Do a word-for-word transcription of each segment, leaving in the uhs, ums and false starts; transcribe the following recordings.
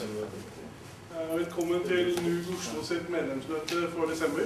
Uh, velkommen til N U G Oslo sitt medlemsmøte for desember.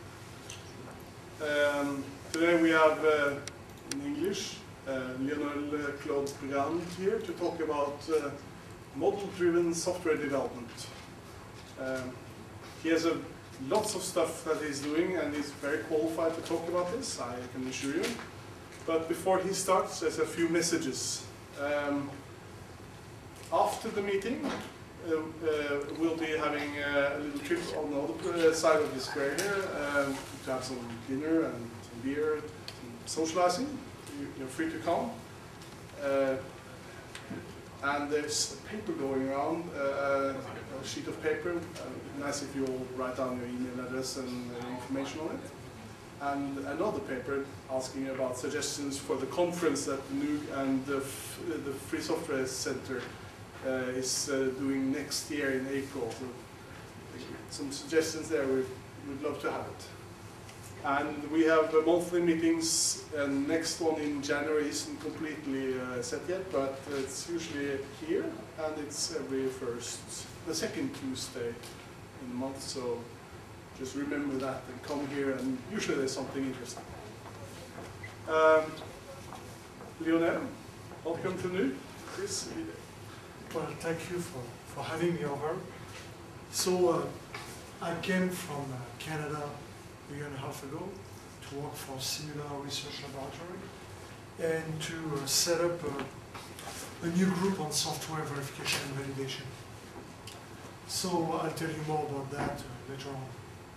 Um, today we have uh, in English uh, Lionel uh, Claude Brand here to talk about uh, model-driven software development. Um, he has a, lots of stuff that he's doing and he's very qualified to talk about this, I can assure you. But before he starts, there's a few messages. Um, after the meeting, Uh, uh, we'll be having uh, a little trip on the other side of the square here um, to have some dinner and some beer, some socializing. You, you're free to come. Uh, and there's a paper going around, uh, a sheet of paper. Uh, nice if you all write down your email address and uh, information on it. And another paper asking about suggestions for the conference that the N U G and the, F the Free Software Center Uh, is uh, doing next year in April. So, some suggestions there, we would love to have it. And we have uh, monthly meetings, and next one in January isn't completely uh, set yet, but it's usually here, and it's every first, the second Tuesday in the month, so just remember that and come here, and usually there's something interesting. Um, Lionel, welcome to N U G. Please. Well, thank you for, for having me over. So, uh, I came from uh, Canada a year and a half ago to work for Simula Research Laboratory and to uh, set up a, a new group on software verification and validation. So, I'll tell you more about that uh, later on.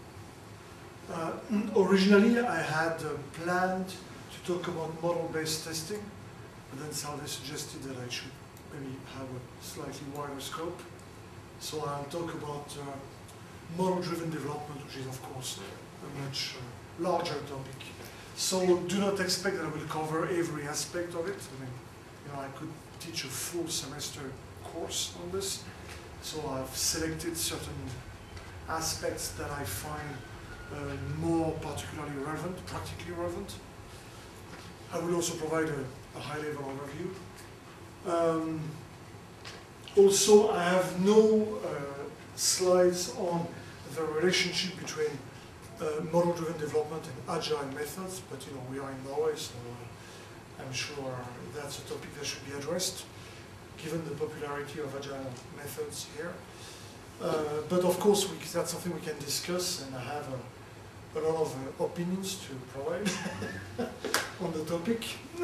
Uh, originally, I had uh, planned to talk about model-based testing, but then somebody suggested that I should maybe have a slightly wider scope. So I'll talk about uh, model-driven development, which is of course a much uh, larger topic. So do not expect that I will cover every aspect of it. I mean, you know, I could teach a full semester course on this. So I've selected certain aspects that I find uh, more particularly relevant, practically relevant. I will also provide a, a high-level overview. Um, also, I have no uh, slides on the relationship between uh, model-driven development and agile methods, but you know, we are in Norway, so uh, I'm sure that's a topic that should be addressed, given the popularity of agile methods here. Uh, but of course, we, that's something we can discuss, and I have a, a lot of uh, opinions to provide on the topic.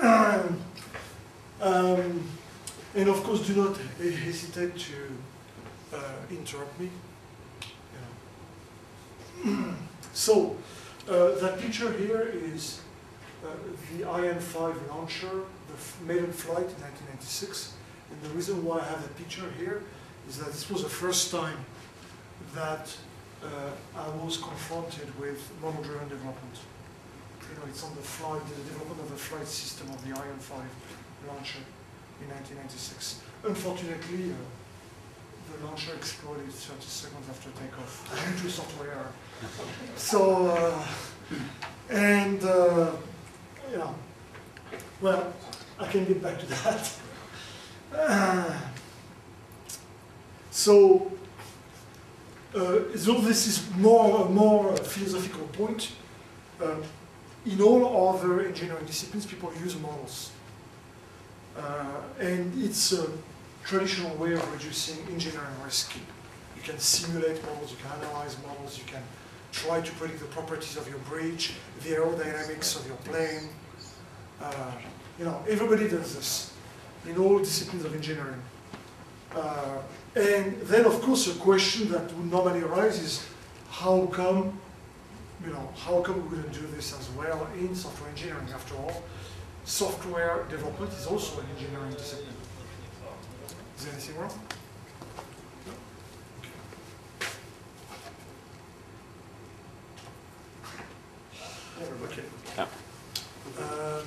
Um, And of course, do not hesitate to uh, interrupt me. Yeah. So, uh, that picture here is uh, the I N five launcher, the maiden flight in nineteen ninety-six. And the reason why I have that picture here is that this was the first time that uh, I was confronted with model-driven development. You know, it's on the flight, the development of the flight system of the I N five launcher in nineteen ninety-six. Unfortunately, uh, the launcher exploded thirty seconds after takeoff due to software error. So, uh, and, uh, you know, well, I can get back to that. Uh, so, uh, so this is more, more a philosophical point. Uh, in all other engineering disciplines, people use models. Uh, and it's a traditional way of reducing engineering risk. You can simulate models, you can analyze models, you can try to predict the properties of your bridge, the aerodynamics of your plane. Uh, you know, everybody does this in all disciplines of engineering. Uh, and then, of course, a question that would normally arise is, how come, you know, how come we wouldn't do this as well in software engineering? After all, software development is also an engineering discipline. Is there anything wrong? No? Okay. Okay. Yeah. Um,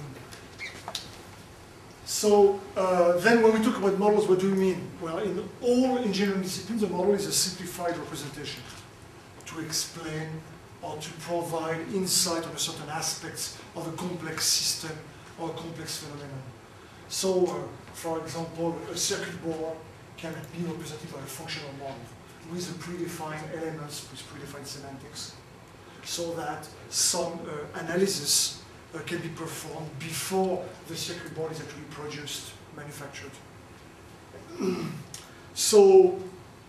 so uh, then when we talk about models, what do we mean? Well, in all engineering disciplines, a model is a simplified representation to explain or to provide insight on certain aspects of a complex system or a complex phenomenon. So, uh, for example, a circuit board can be represented by a functional model with a predefined elements, with predefined semantics, so that some uh, analysis uh, can be performed before the circuit board is actually produced, manufactured. So,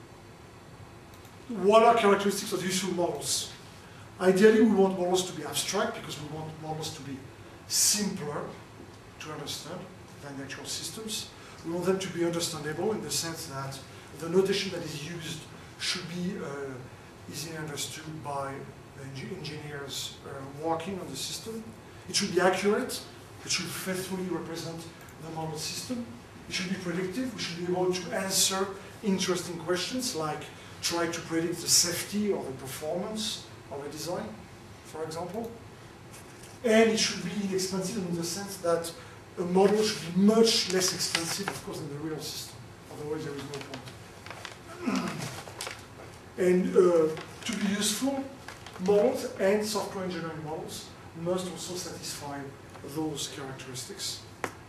what are characteristics of useful models? Ideally, we want models to be abstract because we want models to be simpler to understand than the actual systems. We want them to be understandable in the sense that the notation that is used should be uh, easily understood by the engineers uh, working on the system. It should be accurate. It should faithfully represent the model system. It should be predictive. We should be able to answer interesting questions like try to predict the safety or the performance of a design, for example. And it should be inexpensive in the sense that a model should be much less expensive, of course, than the real system. Otherwise, there is no point. And uh, to be useful, models and software engineering models must also satisfy those characteristics.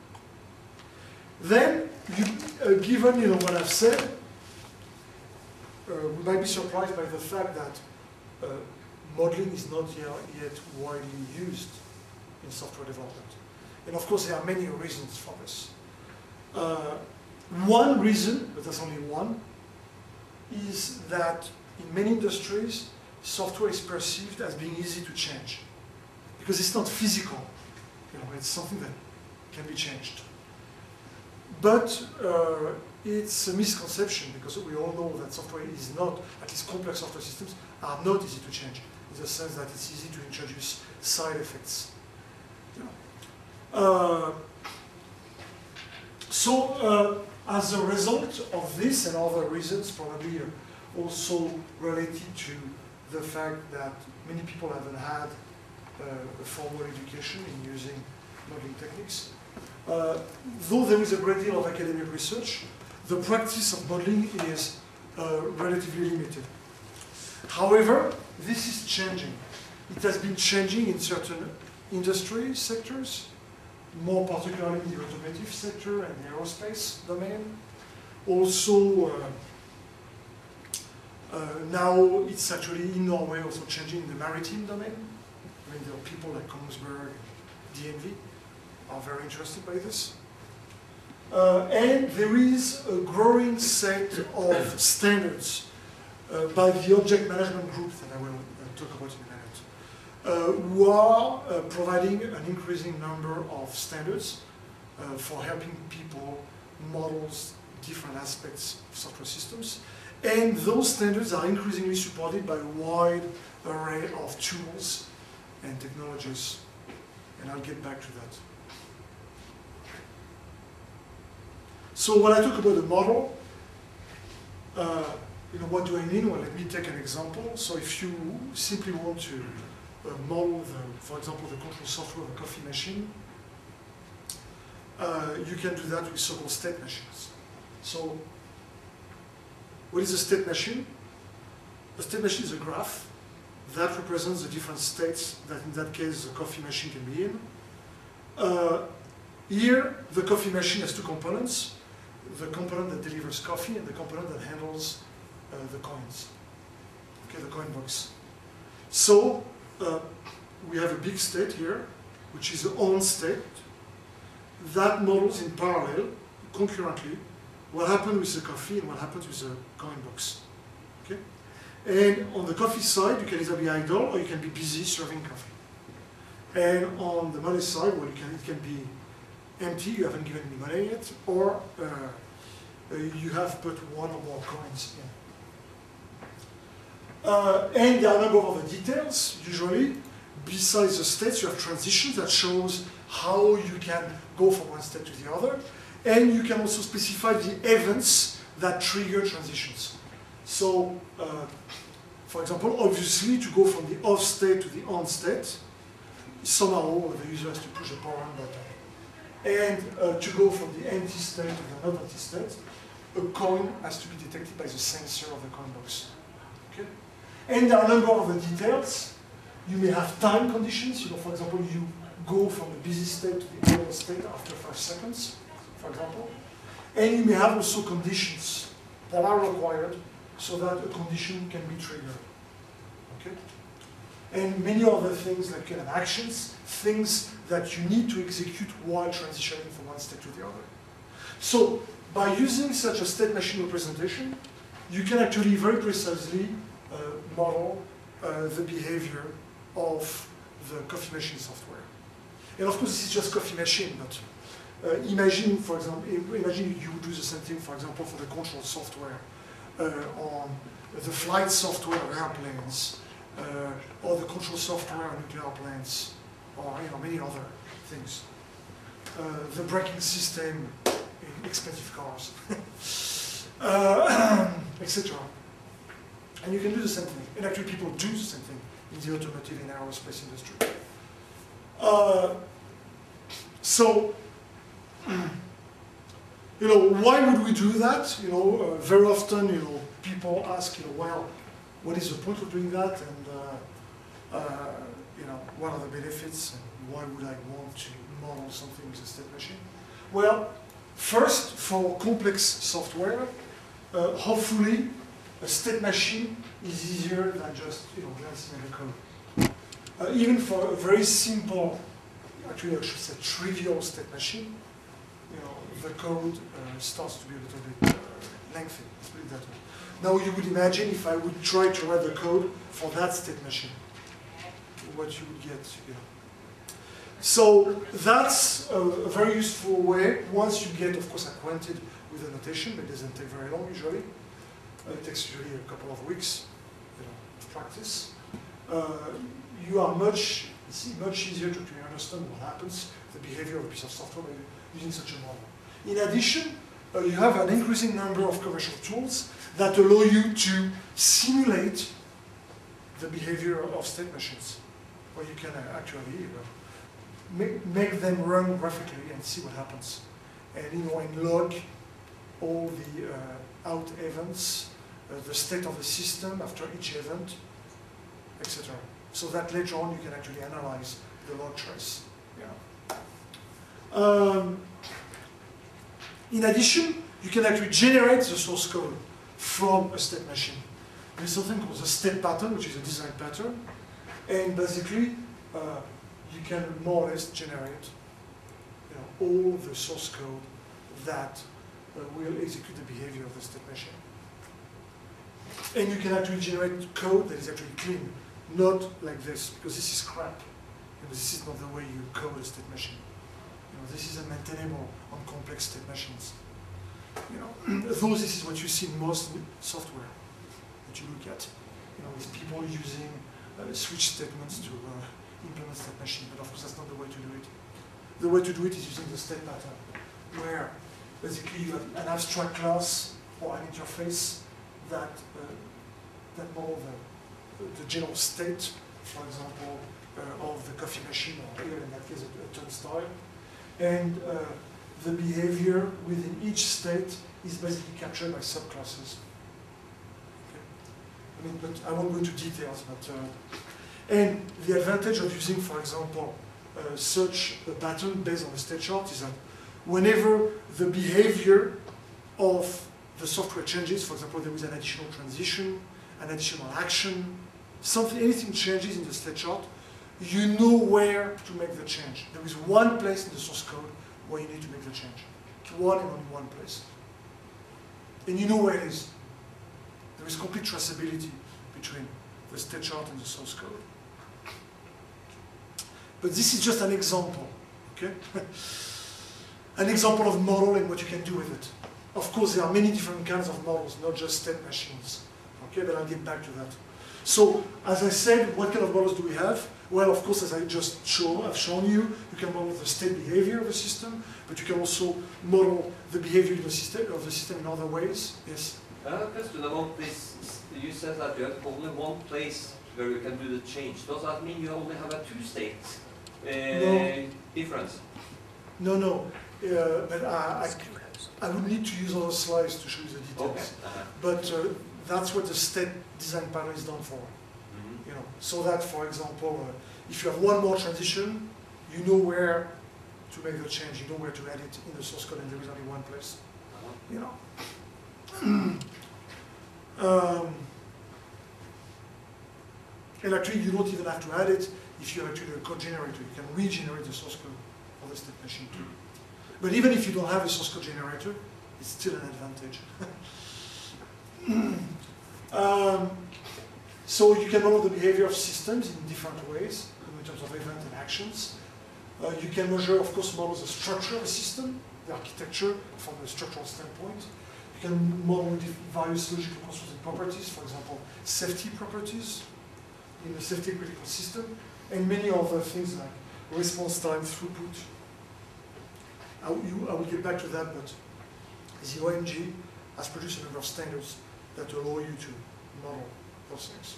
Then, you, uh, given you know what I've said, uh, we might be surprised by the fact that uh, modeling is not yet widely used in software development. And of course, there are many reasons for this. Uh, one reason, but that's only one, is that in many industries, software is perceived as being easy to change. Because it's not physical. You know, it's something that can be changed. But uh, it's a misconception, because we all know that software is not, at least complex software systems, are not easy to change, in the sense that it's easy to introduce side effects. You know. uh, so, uh, as a result of this and other reasons, probably also related to the fact that many people haven't had uh, a formal education in using modeling techniques, Uh, though there is a great deal of academic research, the practice of modeling is uh, relatively limited. However, this is changing. It has been changing in certain industry sectors, more particularly in the automotive sector and the aerospace domain. Also, uh, uh, now it's actually in Norway also changing in the maritime domain. I mean, there are people like Kongsberg, D N V, are very interested by this. Uh, and there is a growing set of standards uh, by the object management group that I will uh, talk about in a minute, uh, who are uh, providing an increasing number of standards uh, for helping people model different aspects of software systems. And those standards are increasingly supported by a wide array of tools and technologies. And I'll get back to that. So when I talk about a model, uh, you know, what do I mean? Well, let me take an example. So if you simply want to uh, model, the, for example, the control software of a coffee machine, uh, you can do that with so-called state machines. So what is a state machine? A state machine is a graph that represents the different states that, in that case, the coffee machine can be in. Uh, here, the coffee machine has two components. The component that delivers coffee and the component that handles uh, the coins, okay, the coin box. So uh, we have a big state here, which is the on state, that models in parallel, concurrently, what happens with the coffee and what happens with the coin box. Okay? And on the coffee side, you can either be idle or you can be busy serving coffee. And on the money side, well, you can, it can be empty, you haven't given any money yet, or uh, uh, you have put one or more coins in. Uh, and there are a number of other details, usually. Besides the states, you have transitions that shows how you can go from one state to the other. And you can also specify the events that trigger transitions. So, uh, for example, obviously, to go from the off state to the on state, somehow the user has to push a power on button. And uh, to go from the empty state to the not empty state, a coin has to be detected by the sensor of the coin box. Okay? And there are a number of other details. You may have time conditions. You know, for example, you go from the busy state to the idle state after five seconds, for example. And you may have also conditions that are required so that a condition can be triggered. Okay? And many other things like kind of actions, things that you need to execute while transitioning from one state to the other. So by using such a state machine representation, you can actually very precisely uh, model uh, the behavior of the coffee machine software. And of course, this is just coffee machine, but uh, imagine, for example, imagine you would do the same thing, for example, for the control software uh, on the flight software of airplanes, uh, or the control software on nuclear plants, or you know, many other things. Uh, the braking system in expensive cars, uh, et cetera. And you can do the same thing. And actually, people do the same thing in the automotive and aerospace industry. Uh, so, you know, why would we do that? You know, uh, very often, you know, people ask, you know, well, what is the point of doing that? And, uh, uh, you know, what are the benefits? And why would I want to model something with a state machine? Well, first, for complex software, uh, hopefully, a state machine is easier than just, you know, glancing at the code. Uh, even for a very simple, actually I should say trivial state machine, you know, the code uh, starts to be a little bit uh, lengthy, let's put it that way. Now you would imagine if I would try to write the code for that state machine, what you would get, you know. So that's a, a very useful way, once you get, of course, acquainted with the notation, it doesn't take very long usually. Uh, it takes usually a couple of weeks, you know, of practice. Uh, you are much, it's much easier to, to understand what happens, the behavior of a piece of software by using such a model. In addition, uh, you have an increasing number of commercial tools that allow you to simulate the behavior of state machines, where you can uh, actually uh, make, make them run graphically and see what happens. And you know, and log all the uh, out events, uh, the state of the system after each event, et cetera. So that later on you can actually analyze the log trace. Yeah. Um, in addition, you can actually generate the source code from a state machine. There's something called the state pattern, which is a design pattern, and basically uh, you can more or less generate, you know, all the source code that uh, will execute the behavior of the state machine. And you can actually generate code that is actually clean, not like this, because this is crap. You know, this is not the way you code a state machine. You know, this is unmaintainable on complex state machines. You know, though this is what you see in most software that you look at. You know, with people using uh, switch statements to uh, implement state machine, but of course that's not the way to do it. The way to do it is using the state pattern, where basically you have an abstract class or an interface that uh, that model the, the general state, for example, uh, of the coffee machine, or here in that case a, a turnstile, and uh, the behavior within each state is basically captured by subclasses. Okay. I mean, but I won't go into details. But uh, and the advantage of using, for example, uh, such a pattern based on a state chart is that whenever the behavior of the software changes, for example, there is an additional transition, an additional action, something, anything changes in the state chart, you know where to make the change. There is one place in the source code where you need to make the change. One and only one place. And you know where it is. There is complete traceability between the state chart and the source code. But this is just an example, okay? An example of model and what you can do with it. Of course, there are many different kinds of models, not just state machines. Okay, but I'll get back to that. So, as I said, what kind of models do we have? Well, of course, as I just show, I've shown you, you can model the state behavior of the system, but you can also model the behavior of the system, of the system in other ways. Yes? I have a question about this. You said that you have only one place where you can do the change. Does that mean you only have a two-state uh, No. difference? No, no. Uh, but I, I, I would need to use other slides to show you the details. Okay. Uh-huh. But uh, that's what the state design pattern is done for. You know, so that, for example, uh, if you have one more transition, you know where to make the change, you know where to add it in the source code, and there is only one place. Uh-huh. You know. And actually, you don't even have to add it if you have actually a code generator. You can regenerate the source code for the state machine too. But even if you don't have a source code generator, it's still an advantage. um, so you can model the behavior of systems in different ways, in terms of event and actions. Uh, you can measure, of course, model the structure of a system, the architecture from a structural standpoint. You can model various logical constructed properties, for example, safety properties in a safety critical system, and many other things like response time, throughput. I, you, I will get back to that, but the O M G has produced a number of standards that allow you to model those things.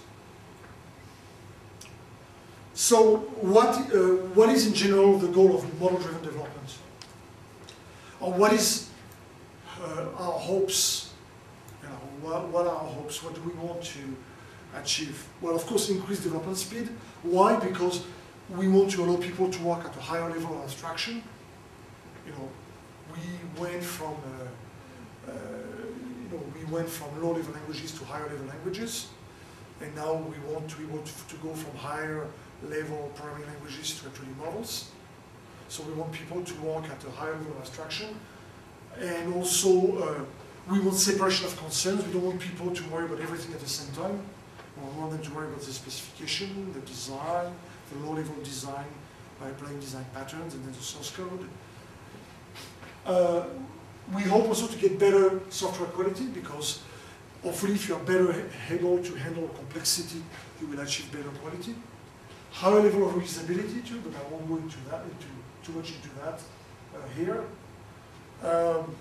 So what, uh, what is in general the goal of model-driven development? Or what is uh, our hopes? You know, what, what are our hopes? What do we want to achieve? Well, of course, increase development speed. Why? Because we want to allow people to work at a higher level of abstraction. You know, we went from uh, uh, you know we went from low-level languages to higher-level languages, and now we want to, we want to go from higher-level programming languages to actually models. So we want people to work at a higher level of abstraction, and also uh, we want separation of concerns. We don't want people to worry about everything at the same time. We want them to worry about the specification, the design, the low-level design by applying design patterns, and then the source code. Uh, we hope also to get better software quality, because hopefully if you are better able to handle complexity, you will achieve better quality. Higher level of reusability too, but I won't go into that, into too much into that uh, here. Um,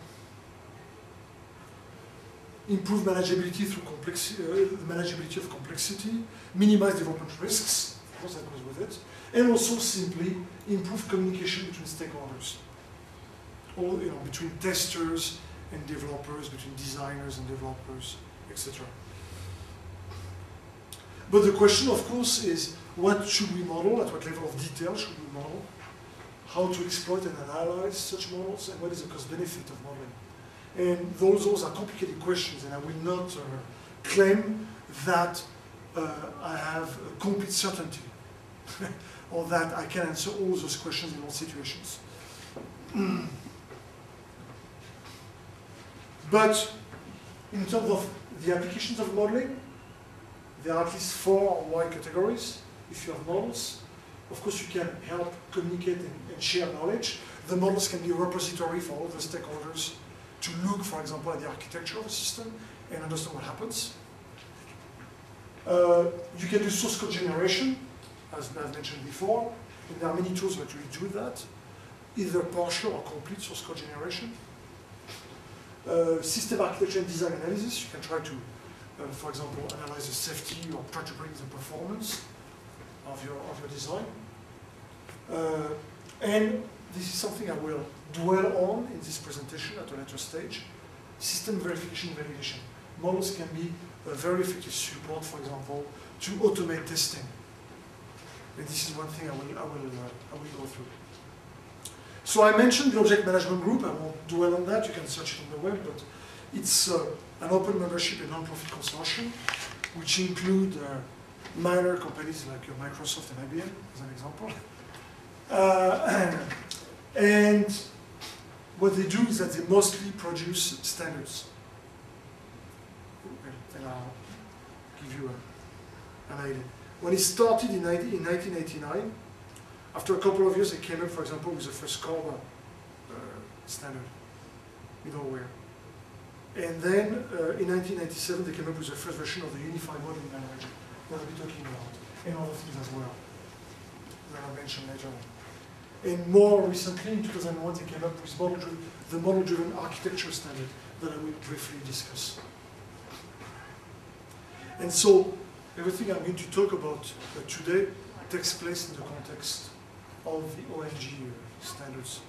improve manageability through complexity, uh, the manageability of complexity, minimize development risks, of course that goes with it, and also simply improve communication between stakeholders. All, you know, between testers and developers, between designers and developers, et cetera. But the question, of course, is what should we model, at what level of detail should we model, how to exploit and analyze such models, and what is the cost-benefit of modeling. And those, those are complicated questions, and I will not uh, claim that uh, I have a complete certainty, or that I can answer all those questions in all situations. But in terms of the applications of modeling, there are at least four wide categories. If you have models, of course you can help communicate and, and share knowledge. The models can be a repository for all the stakeholders to look, for example, at the architecture of a system and understand what happens. Uh, you can do source code generation, as I've mentioned before, and there are many tools that actually do that, either partial or complete source code generation. Uh, system architecture and design analysis, you can try to, uh, for example, analyze the safety or try to bring the performance of your, of your design. Uh, and this is something I will dwell on in this presentation at a later stage. System verification and validation. Models can be a very effective support, for example, to automate testing. And this is one thing I will, I will, uh, I will go through. So I mentioned the Object Management Group. I won't dwell on that. You can search it on the web, but it's uh, an open membership and non-profit consortium, which include uh, minor companies like uh, Microsoft and I B M, as an example. Uh, and what they do is that they mostly produce standards. And I'll give you a, an idea. When it started in, in nineteen eighty-nine, after a couple of years, they came up, for example, with the first CORBA uh, standard, middleware. And then, uh, in nineteen ninety-seven, they came up with the first version of the Unified Modeling Language that I'll be talking about, and other things as well, that I'll mention later on. And more recently, in two thousand one, they came up with model the Model-Driven Architecture Standard that I will briefly discuss. And so, everything I'm going to talk about uh, today takes place in the context of the O M G uh, standards.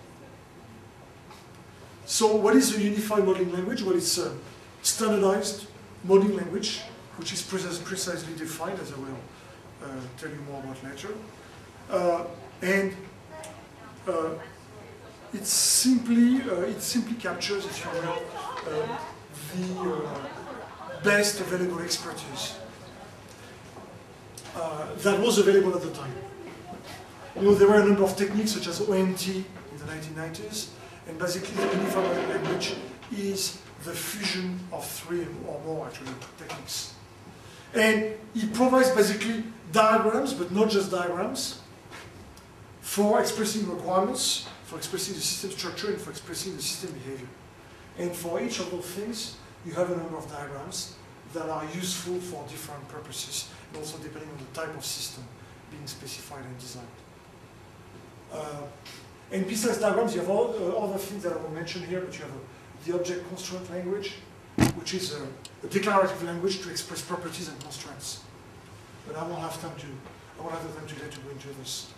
So what is a unified modeling language? Well, it's a standardized modeling language, which is precis precisely defined, as I will uh, tell you more about later. Uh, and uh, it simply uh, it simply captures, if you will, uh, the uh, best available expertise. Uh, uh, that was available at the time. You know, there were a number of techniques such as O M T in the nineteen nineties, and basically the unified language is the fusion of three or more actually techniques. And it provides basically diagrams, but not just diagrams, for expressing requirements, for expressing the system structure, and for expressing the system behavior. And for each of those things, you have a number of diagrams that are useful for different purposes, and also depending on the type of system being specified and designed. Uh, and besides diagrams, you have all, uh, other things that I will mention here, but you have a, the object constraint language, which is a, a declarative language to express properties and constraints. But I won't have time to, I won't have the time today to go into this.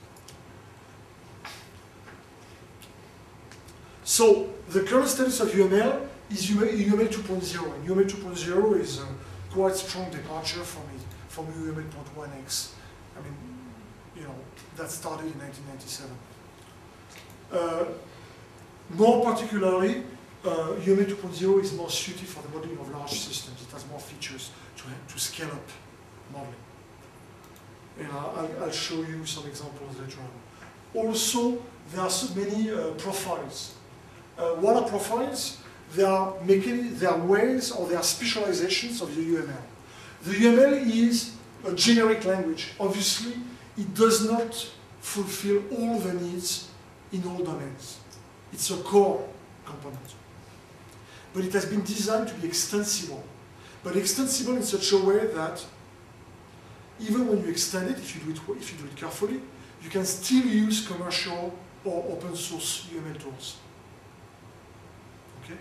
So the current status of U M L is U M L two point oh, and U M L two point oh is a quite strong departure from it, from U M L point one X. I mean, you know, that started in nineteen ninety-seven. Uh, more particularly, uh, U M L two point oh is more suited for the modeling of large systems. It has more features to, to scale up modeling. And I'll, I'll show you some examples later on. Also, there are so many uh, profiles. Uh, what are profiles? They are, making, they are ways or they are specializations of the U M L. The U M L is a generic language. Obviously, it does not fulfill all the needs in all domains. It's a core component. But it has been designed to be extensible. But extensible in such a way that even when you extend it, if you do it, if you do it carefully, you can still use commercial or open source U M L tools. Okay?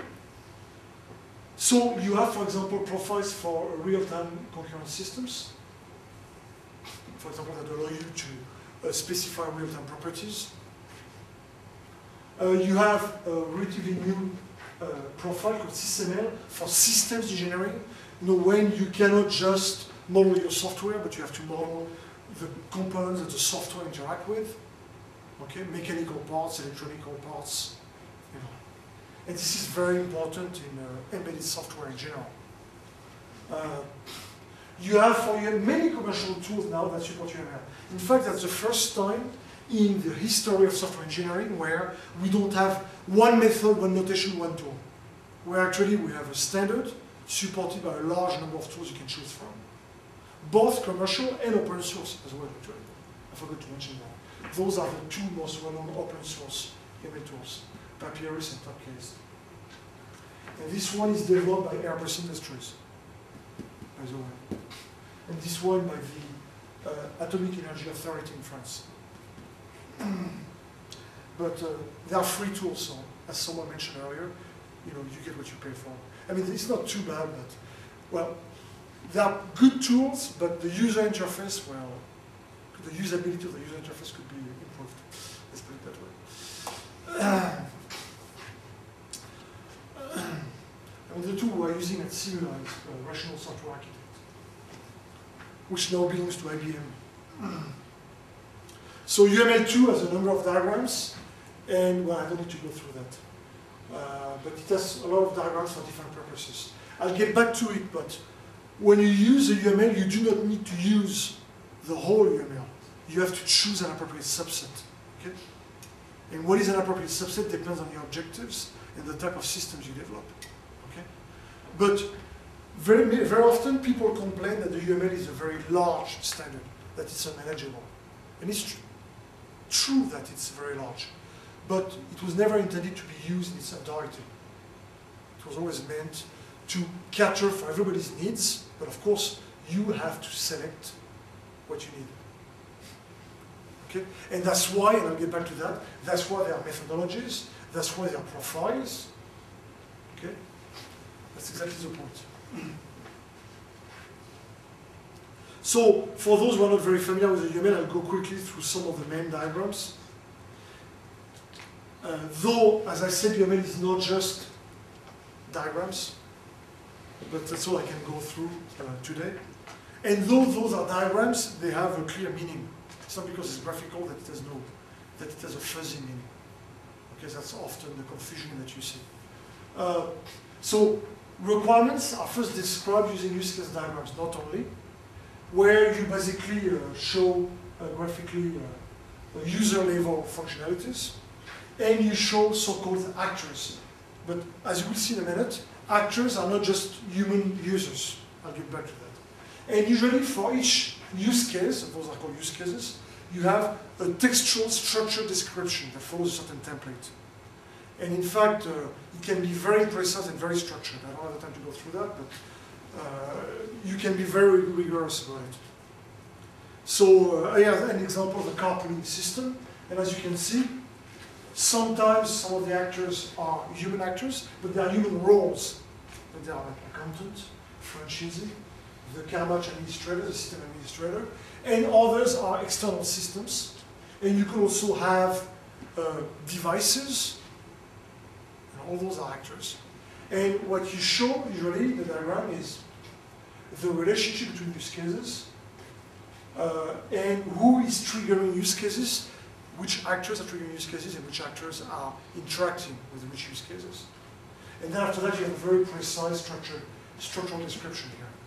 So you have, for example, profiles for real-time concurrent systems, for example, that allow you to uh, specify real-time properties. Uh, you have a relatively new uh, profile called SysML for systems engineering. You know, when you cannot just model your software, but you have to model the components that the software interact with. Okay, mechanical parts, electronical parts. You know. And this is very important in uh, embedded software in general. Uh, you have for you have many commercial tools now that support U M L. In fact, that's the first time in the history of software engineering where we don't have one method, one notation, one tool. Where actually we have a standard supported by a large number of tools you can choose from. Both commercial and open source as well, actually. I forgot to mention that. Those are the two most well-known open source U M L tools, Papyrus and Topcase. And this one is developed by Airbus Industries, by the way. And this one by the uh, Atomic Energy Authority in France. But uh, they are free tools, so as someone mentioned earlier, you know, you get what you pay for. I mean, it's not too bad, but, well, they are good tools, but the user interface, well, the usability of the user interface could be improved. Let's put it that way. Uh, I mean, the tool we are using at Simula is uh, Rational Software Architect, which now belongs to I B M. So U M L two has a number of diagrams, and well, I don't need to go through that. Uh, but it has a lot of diagrams for different purposes. I'll get back to it, but when you use a U M L, you do not need to use the whole U M L. You have to choose an appropriate subset. Okay? And what is an appropriate subset depends on your objectives and the type of systems you develop. Okay? But very, very often people complain that the U M L is a very large standard, that it's unmanageable. And it's tr true that it's very large. But it was never intended to be used in its entirety. It was always meant to cater for everybody's needs, but of course, you have to select what you need. Okay? And that's why, and I'll get back to that, that's why there are methodologies, that's why there are profiles. Okay? That's exactly the point. So, for those who are not very familiar with the U M L, I'll go quickly through some of the main diagrams. Uh, though, as I said, U M L is not just diagrams, but that's all I can go through uh, today. And though those are diagrams, they have a clear meaning. It's not because it's graphical that it has no, that it has a fuzzy meaning. Okay, that's often the confusion that you see. Uh, so requirements are first described using use case diagrams, not only, where you basically uh, show uh, graphically uh, user-level functionalities, and you show so-called actors. But as you will see in a minute, actors are not just human users. I'll get back to that. And usually for each use case, those are called use cases, you have a textual structure description that follows a certain template. And in fact, uh, it can be very precise and very structured. I don't have the time to go through that, but uh, you can be very rigorous about it. So uh, I have an example of the carpooling system, and as you can see, sometimes some of the actors are human actors, but they are human roles. But they are like accountant, franchisee, the car match administrator, the system administrator, and others are external systems. And you can also have uh, devices, and all those are actors. And what you show usually in the diagram is the relationship between use cases uh, and who is triggering use cases, which actors are triggering use cases, and which actors are interacting with which use cases. And then after that, you have a very precise structure, structural description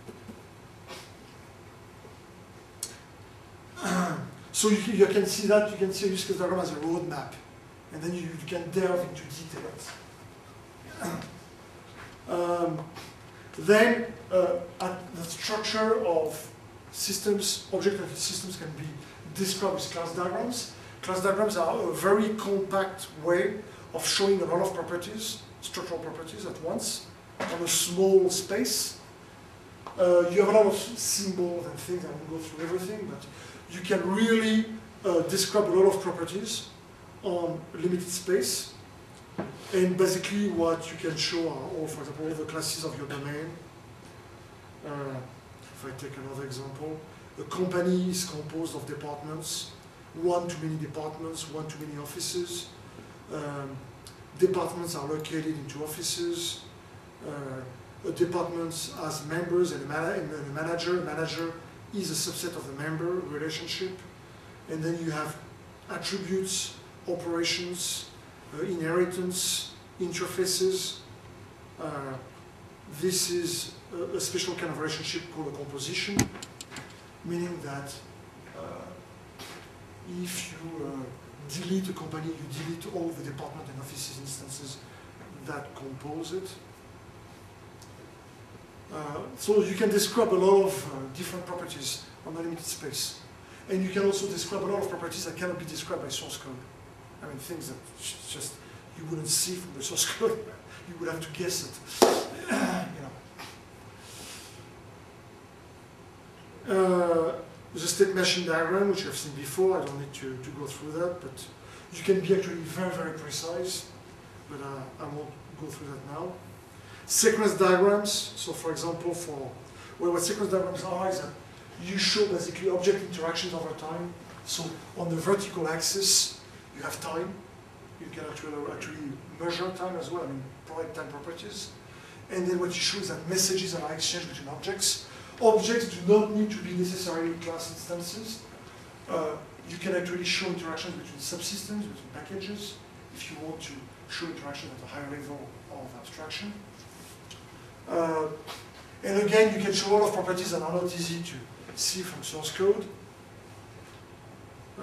here. So you, you can see that, you can see a use case diagram as a roadmap, and then you, you can delve into details. Um, then, uh, at the structure of systems, object-oriented systems can be described with class diagrams. Class diagrams are a very compact way of showing a lot of properties, structural properties at once, on a small space. Uh, you have a lot of symbols and things, I won't go through everything, but you can really uh, describe a lot of properties on a limited space. And basically what you can show are all, for example, all the classes of your domain. Uh, if I take another example, a company is composed of departments, one too many departments, one too many offices. Um, departments are located into offices. Uh, a department has members and a, man and a manager. A manager is a subset of the member relationship. And then you have attributes, operations, uh, inheritance, interfaces. Uh, this is a, a special kind of relationship called a composition, meaning that uh, if you uh, delete a company, you delete all the department and offices instances that compose it. Uh, so you can describe a lot of uh, different properties on a limited space. And you can also describe a lot of properties that cannot be described by source code. I mean, things that just you wouldn't see from the source code. You would have to guess it. you know. Uh, the state machine diagram, which I've seen before, I don't need to, to go through that, but you can be actually very, very precise, but uh, I won't go through that now. Sequence diagrams, so for example, for well, what sequence diagrams are is that you show basically object interactions over time. So on the vertical axis, you have time. You can actually, actually measure time as well, I mean, provide time properties. And then what you show is that messages are exchanged between objects. Objects do not need to be necessarily class instances. Uh, you can actually show interactions between subsystems, between packages, if you want to show interaction at a higher level of abstraction. Uh, and again, you can show a lot of properties that are not easy to see from source code. Uh,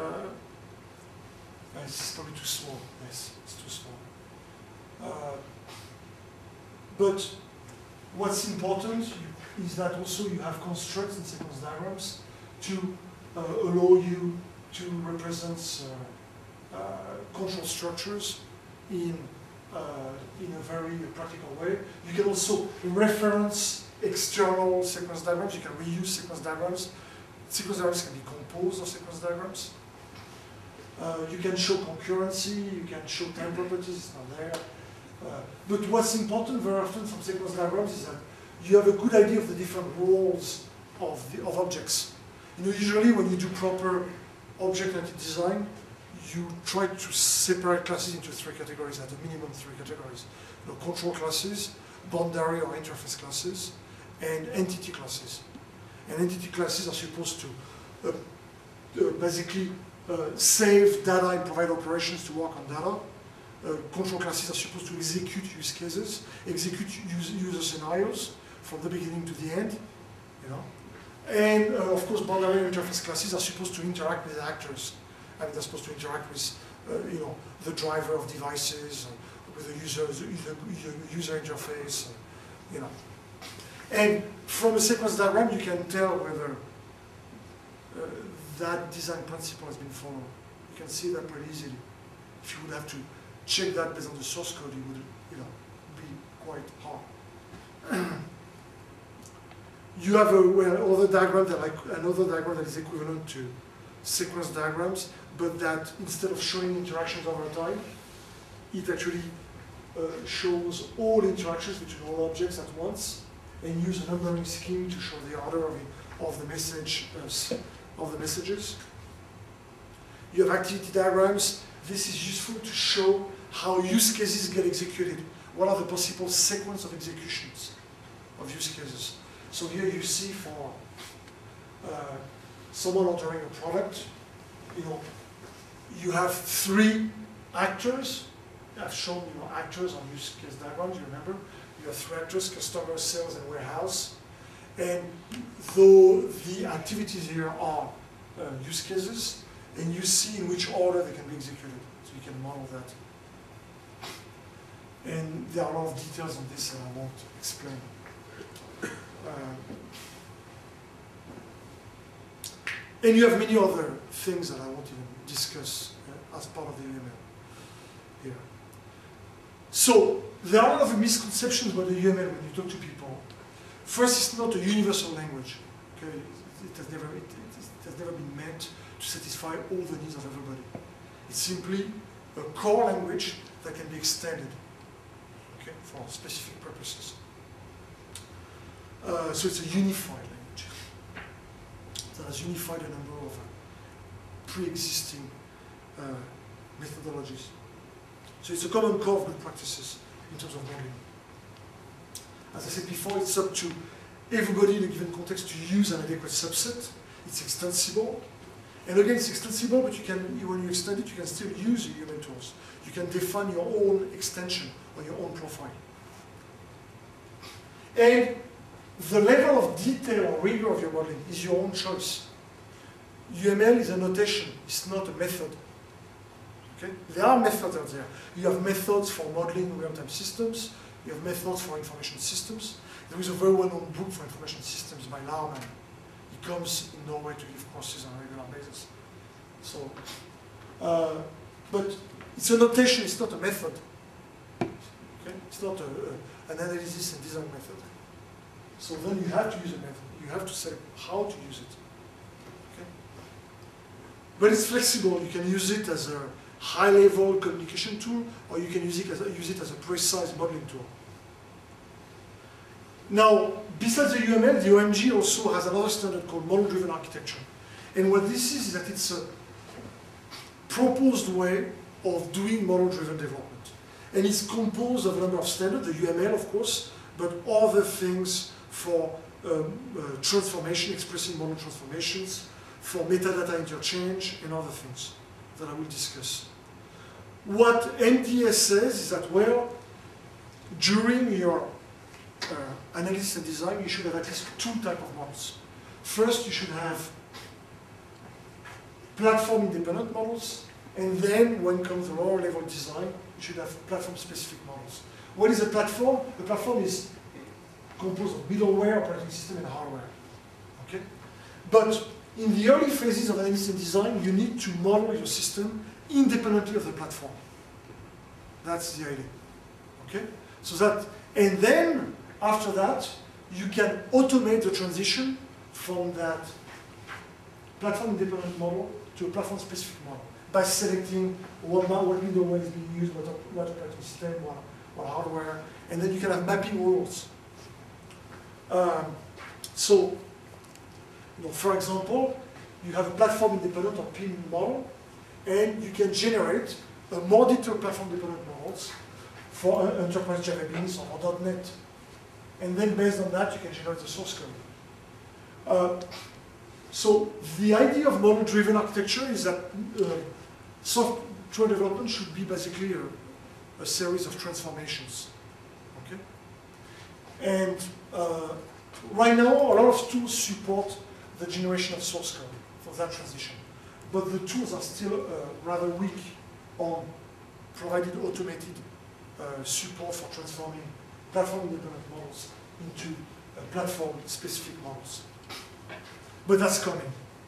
it's probably too small. Yes, it's too small. Uh, but what's important is that also you have constructs and sequence diagrams to uh, allow you to represent uh, uh, control structures in uh, in a very practical way. You can also reference external sequence diagrams. You can reuse sequence diagrams. Sequence diagrams can be composed of sequence diagrams. Uh, you can show concurrency. You can show time properties. It's not there. Uh, but what's important very often from sequence diagrams is that you have a good idea of the different roles of, the, of objects. You know, usually when you do proper object-oriented design, you try to separate classes into three categories, at a minimum three categories. You know, control classes, boundary or interface classes, and entity classes. And entity classes are supposed to uh, uh, basically uh, save data and provide operations to work on data. Uh, control classes are supposed to execute use cases, execute use, user scenarios from the beginning to the end, you know. And uh, of course, boundary interface classes are supposed to interact with actors. I mean, they're supposed to interact with, uh, you know, the driver of devices, uh, with the user, the user interface, uh, you know. And from a sequence diagram, you can tell whether uh, that design principle has been followed. You can see that pretty easily. If you would have to check that based on the source code, it would, you know, be quite hard. You have a, well, other diagram that like another diagram that is equivalent to sequence diagrams, but that instead of showing interactions over time, it actually uh, shows all interactions between all objects at once, and use a numbering scheme to show the order of, the, of the message uh, of the messages. You have activity diagrams. This is useful to show how use cases get executed. What are the possible sequence of executions of use cases? So here you see for uh, someone ordering a product, you know, you have three actors. I've shown you know actors on use case diagrams. You remember, you have three actors: customer, sales, and warehouse. And though the activities here are uh, use cases, and you see in which order they can be executed, so you can model that. And there are a lot of details on this, and I won't explain. Uh, and you have many other things that I won't even discuss uh, as part of the U M L here. So there are a lot of misconceptions about the U M L when you talk to people. First, it's not a universal language. Okay, it has never it, it has never been meant to satisfy all the needs of everybody. It's simply a core language that can be extended, okay, for specific purposes. Uh, so it's a unified language that has unified a number of uh, pre-existing uh, methodologies. So it's a common core of good practices in terms of modeling. As I said before, it's up to everybody in a given context to use an adequate subset. It's extensible. And again, it's extensible, but you can, when you extend it, you can still use the U M L tools. You can define your own extension or your own profile. And the level of detail or rigor of your modeling is your own choice. U M L is a notation, it's not a method. Okay? There are methods out there. You have methods for modeling real-time systems, you have methods for information systems. There is a very well-known book for information systems by Laumann. He comes in Norway to give courses on a regular basis. So, uh, but it's a notation, it's not a method. Okay? It's not a, a, an analysis and design method. So then you have to use a method. You have to say how to use it. Okay? But it's flexible. You can use it as a high-level communication tool, or you can use it as a, use it as a precise modeling tool. Now, besides the U M L, the O M G also has another standard called model-driven architecture. And what this is, is that it's a proposed way of doing model-driven development. And it's composed of a number of standards, the U M L, of course, but other things for um, uh, transformation, expressing model transformations, for metadata interchange, and other things that I will discuss. What M D S says is that, well, during your uh, analysis and design, you should have at least two types of models. First, you should have platform-independent models, and then, when comes the lower-level design, you should have platform-specific models. What is a platform? A platform is composed of middleware, operating system, and hardware. Okay? But in the early phases of analysis and design, you need to model your system independently of the platform. That's the idea. Okay? So that, and then after that, you can automate the transition from that platform-independent model to a platform-specific model by selecting what, what middleware is being used, what, what operating system, what, what hardware, and then you can have mapping rules. Um, so, you know, for example, you have a platform-independent or P I M model, and you can generate a more detailed platform-independent models for uh, enterprise Java Beans or, or .NET. And then based on that, you can generate the source code. Uh, so the idea of model-driven architecture is that uh, software development should be basically a, a series of transformations. Okay? And uh, right now, a lot of tools support the generation of source code for that transition. But the tools are still uh, rather weak on providing automated uh, support for transforming platform-independent models into uh, platform-specific models. But that's coming.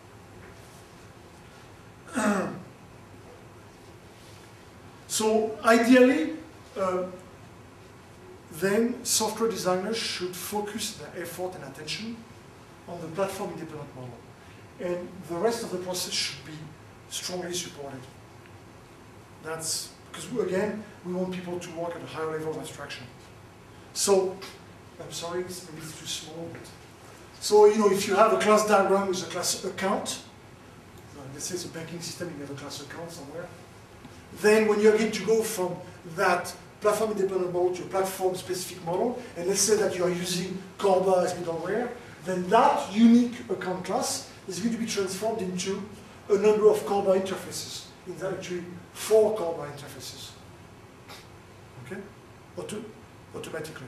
So ideally, uh, then software designers should focus their effort and attention on the platform-independent model. And the rest of the process should be strongly supported. That's because, we, again, we want people to work at a higher level of abstraction. So, I'm sorry, it's maybe it's too small. But so, you know, if you have a class diagram with a class account, uh, let's say it's a banking system, you have a class account somewhere, then when you're going to go from that platform-independent model to a platform-specific model, and let's say that you are using Corba as middleware, then that unique account class is going to be transformed into a number of Corba interfaces. In that, actually, four Corba interfaces. Okay? Auto automatically.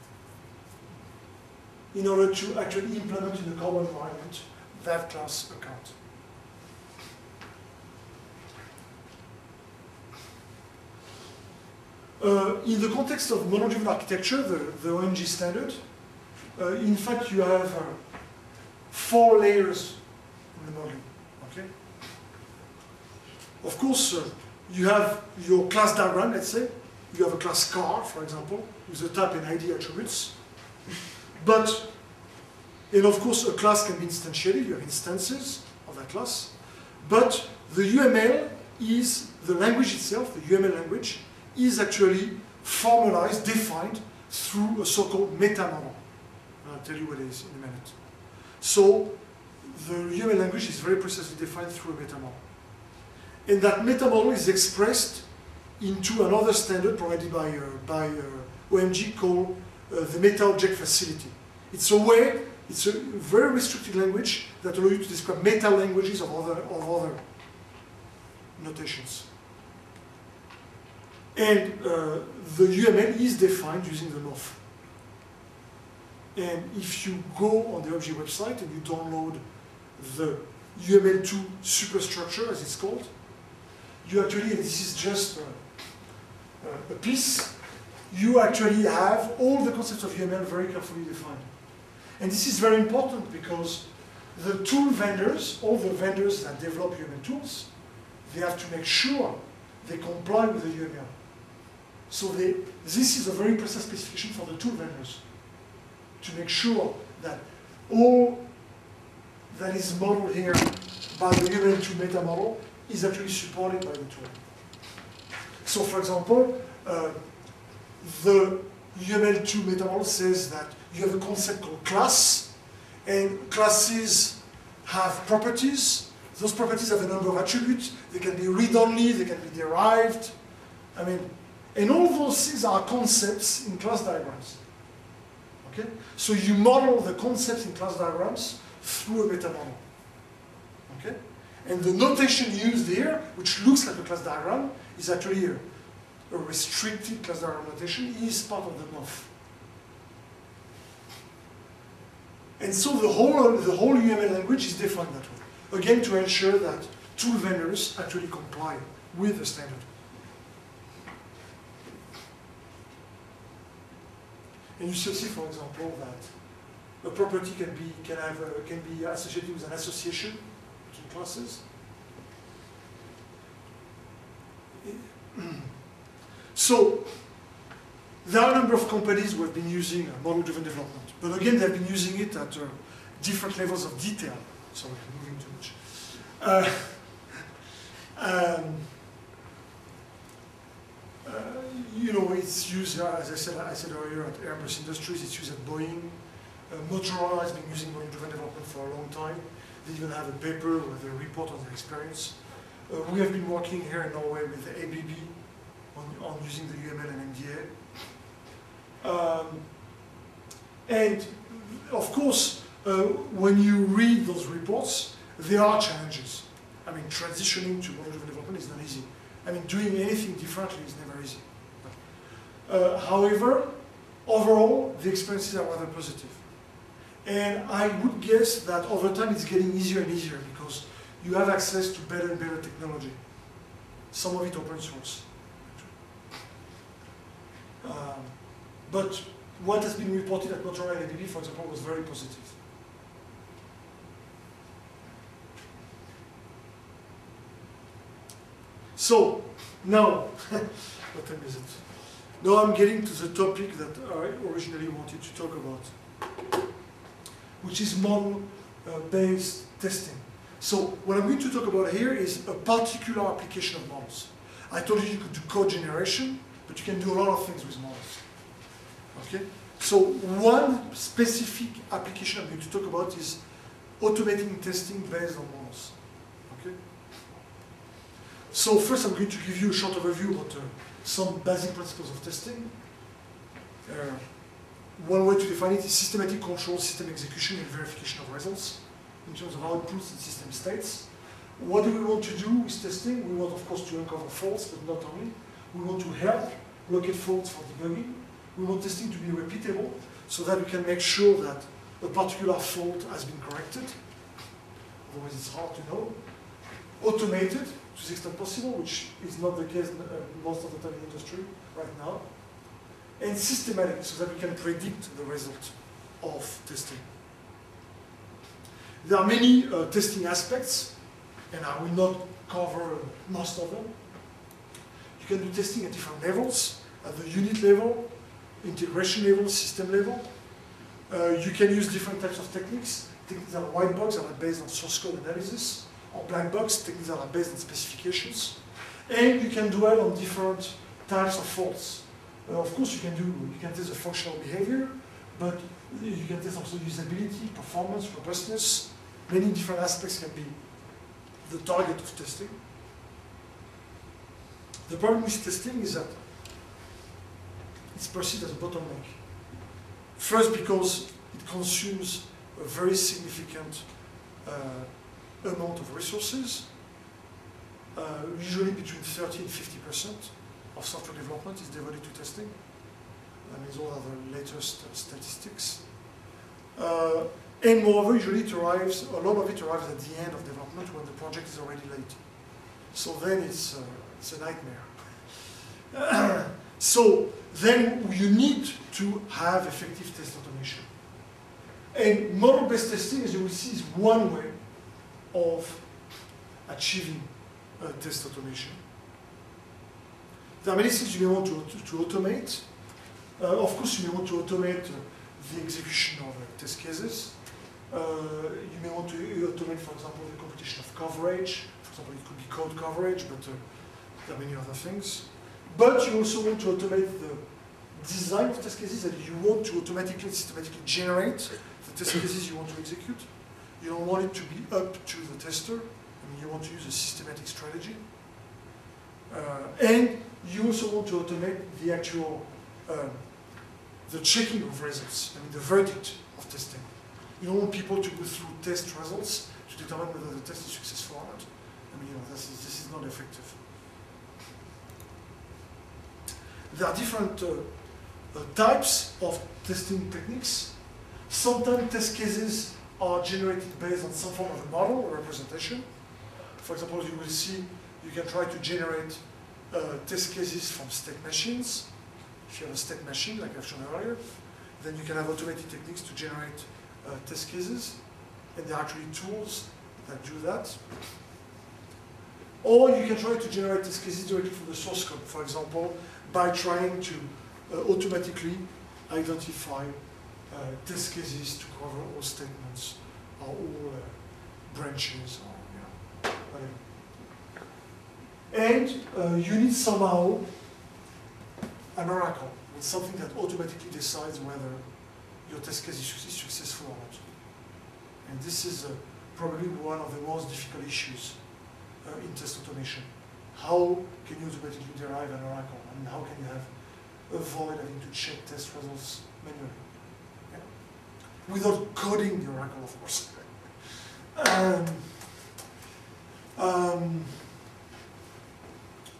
In order to actually implement in the Corba environment that class account. Uh, in the context of model-driven architecture, the, the O M G standard, uh, in fact, you have uh, four layers in the modeling. Okay. Of course, uh, you have your class diagram. Let's say you have a class car, for example, with the type and I D attributes. But, and of course, a class can be instantiated. You have instances of that class. But the U M L is the language itself. The U M L language is actually formalized, defined through a so-called meta model. I'll tell you what it is in a minute. So the U M L language is very precisely defined through a meta model. And that meta model is expressed into another standard provided by, uh, by uh, O M G called uh, the meta object facility. It's a way, it's a very restricted language that allows you to describe meta languages of other, of other notations. And uh, the U M L is defined using the N O F. And if you go on the O M G website and you download the U M L two superstructure, as it's called, you actually, and this is just uh, uh, a piece, you actually have all the concepts of U M L very carefully defined. And this is very important because the tool vendors, all the vendors that develop U M L tools, they have to make sure they comply with the U M L. So they, this is a very precise specification for the tool vendors to make sure that all that is modeled here by the U M L two meta model is actually supported by the tool. So for example, uh, the U M L two meta model says that you have a concept called class, and classes have properties. Those properties have a number of attributes. They can be read-only, they can be derived. I mean, and all those things are concepts in class diagrams. Okay? So you model the concepts in class diagrams through a meta model. Okay? And the notation used here, which looks like a class diagram, is actually a, a restricted class diagram notation, is part of the N O F. And so the whole, the whole U M L language is defined that way. Again, to ensure that tool vendors actually comply with the standard. And you see, for example, that a property can be can have a, can be associated with an association between classes. So there are a number of companies who have been using model-driven development, but again, they've been using it at uh, different levels of detail. Sorry, I'm moving too much. Uh, um, Uh, you know, it's used, uh, as I said, I said earlier, at Airbus Industries, it's used at Boeing. Uh, Motorola has been using model-driven development for a long time. They even have a paper with a report on their experience. Uh, we have been working here in Norway with the A B B on, on using the U M L and M D A. Um, and of course, uh, when you read those reports, there are challenges. I mean, transitioning to model-driven development is not easy. I mean, doing anything differently is never easy. Uh, however, overall, the experiences are rather positive. And I would guess that over time it's getting easier and easier because you have access to better and better technology. Some of it open source. Um, but what has been reported at Motorola and A B B, for example, was very positive. So, now, what time is it? Now I'm getting to the topic that I originally wanted to talk about, which is model-based uh, testing. So what I'm going to talk about here is a particular application of models. I told you you could do code generation, but you can do a lot of things with models. Okay? So one specific application I'm going to talk about is automating testing based on models. Okay? So first I'm going to give you a short overview about uh, some basic principles of testing. Uh, one way to define it is systematic control, system execution, and verification of results in terms of outputs and system states. What do we want to do with testing? We want, of course, to uncover faults, but not only. We want to help locate faults for debugging. We want testing to be repeatable so that we can make sure that a particular fault has been corrected. Otherwise, it's hard to know. Automated, to the extent possible, which is not the case uh, most of the time in the industry right now. And systematic, so that we can predict the result of testing. There are many uh, testing aspects, and I will not cover most of them. You can do testing at different levels, at the unit level, integration level, system level. Uh, you can use different types of techniques. Techniques that are white box, that are based on source code analysis, or black box, techniques that are based on specifications. And you can dwell on different types of faults. Uh, of course, you can do, you can test the functional behavior, but you can test also usability, performance, robustness. Many different aspects can be the target of testing. The problem with testing is that it's perceived as a bottleneck. First, because it consumes a very significant uh, amount of resources, uh, usually between thirty and fifty percent of software development is devoted to testing. And these all are the latest uh, statistics. Uh, and moreover, usually it arrives, a lot of it arrives at the end of development when the project is already late. So then it's, uh, it's a nightmare. So then you need to have effective test automation. And model-based testing, as you will see, is one way of achieving uh, test automation. There are many things you may want to, to, to automate. Uh, of course, you may want to automate uh, the execution of uh, test cases. Uh, you may want to automate, for example, the computation of coverage. For example, it could be code coverage, but uh, there are many other things. But you also want to automate the design of test cases, that you want to automatically and systematically generate the test cases you want to execute. You don't want it to be up to the tester. I mean, you want to use a systematic strategy. Uh, and you also want to automate the actual, um, the checking of results, I mean the verdict of testing. You don't want people to go through test results to determine whether the test is successful or not. I mean, you know, this is, this is not effective. There are different uh, uh, types of testing techniques. Sometimes test cases are generated based on some form of a model or representation. For example, you will see you can try to generate uh, test cases from state machines. If you have a state machine, like I've shown earlier, then you can have automated techniques to generate uh, test cases. And there are actually tools that do that. Or you can try to generate test cases directly from the source code, for example, by trying to uh, automatically identify uh, test cases to cover all statements or all uh, branches or you know, whatever. And uh, you need somehow an oracle, with something that automatically decides whether your test case is successful or not. And this is uh, probably one of the most difficult issues uh, in test automation. How can you automatically derive an oracle? I mean, how can you have avoid having to check test results manually? Yeah. Without coding the oracle, of course. um, um,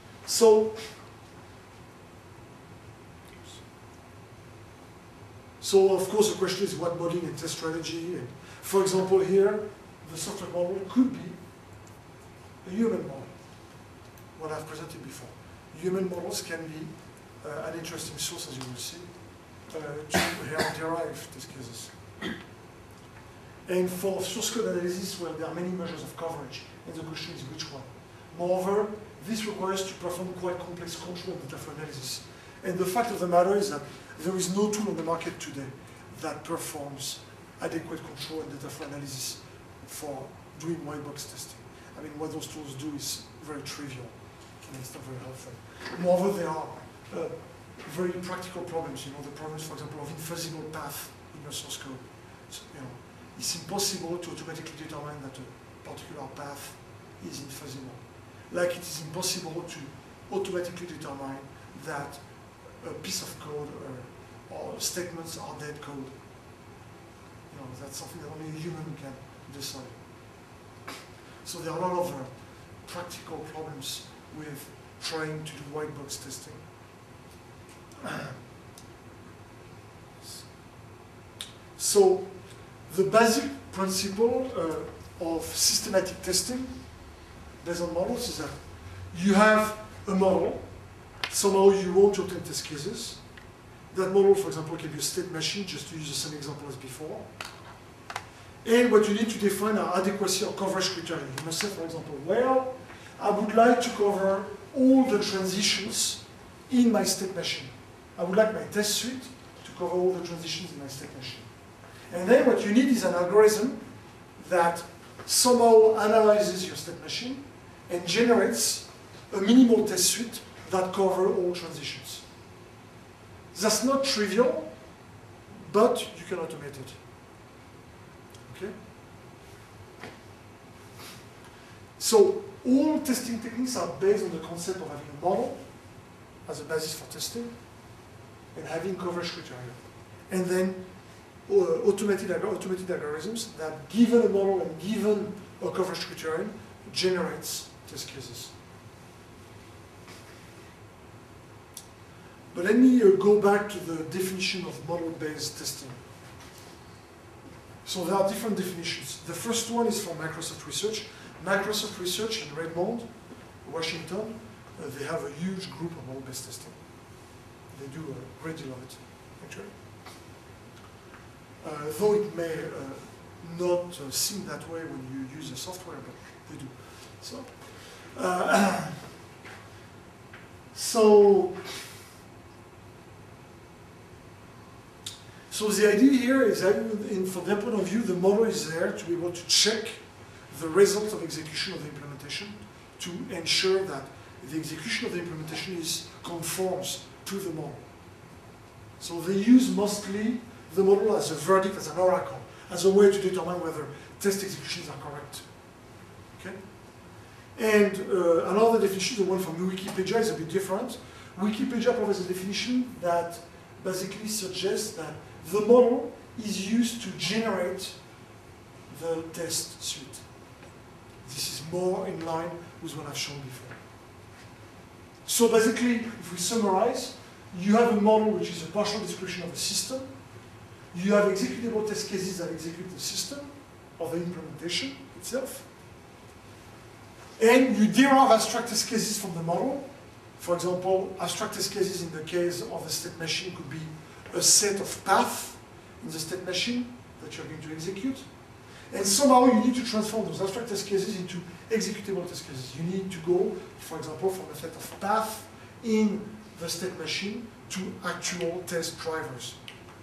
so, So of course the question is what modeling and test strategy. And for example here, the software model could be a human model, what I've presented before. Human models can be uh, an interesting source, as you will see, uh, to derive test cases. And for source code analysis, well, there are many measures of coverage, and the question is which one. Moreover, this requires to perform quite complex control and data flow analysis. And the fact of the matter is that there is no tool on the market today that performs adequate control and data flow analysis for doing white box testing. I mean, what those tools do is very trivial, and it's not very helpful. Moreover, there are uh, very practical problems. You know, the problems, for example, of infeasible path in your source code. So, you know, it's impossible to automatically determine that a particular path is infeasible. Like it is impossible to automatically determine that a piece of code or, or statements are dead code. You know, that's something that only a human can decide. So there are a lot of uh, practical problems with trying to do white box testing. So the basic principle uh, of systematic testing based on models is that you have a model, somehow you want to obtain test cases. That model, for example, can be a state machine, just to use the same example as before. And what you need to define are adequacy or coverage criteria. You must say, for example, well, I would like to cover all the transitions in my state machine. I would like my test suite to cover all the transitions in my state machine. And then what you need is an algorithm that somehow analyzes your state machine and generates a minimal test suite that covers all transitions. That's not trivial, but you can automate it. Okay? So all testing techniques are based on the concept of having a model as a basis for testing and having coverage criteria. And then uh, automated, automated algorithms that, given a model and given a coverage criterion, generates test cases. But let me uh, go back to the definition of model-based testing. So there are different definitions. The first one is from Microsoft Research. Microsoft Research in Redmond, Washington, uh, they have a huge group of model-based testing. They do a great deal of it, actually. Uh, though it may uh, not uh, seem that way when you use the software, but they do. So, uh, so, so the idea here is that, in, from their point of view, the model is there to be able to check the result of execution of the implementation, to ensure that the execution of the implementation is conforms to the model. So they use mostly the model as a verdict, as an oracle, as a way to determine whether test executions are correct. Okay? And uh, another definition, the one from Wikipedia, is a bit different. Wikipedia provides a definition that basically suggests that the model is used to generate the test suite. This is more in line with what I've shown before. So basically, if we summarize, you have a model which is a partial description of a system. You have executable test cases that execute the system or the implementation itself. And you derive abstract test cases from the model. For example, abstract test cases in the case of the state machine could be a set of paths in the state machine that you're going to execute. And somehow you need to transform those abstract test cases into executable test cases. You need to go, for example, from a set of paths in the state machine to actual test drivers.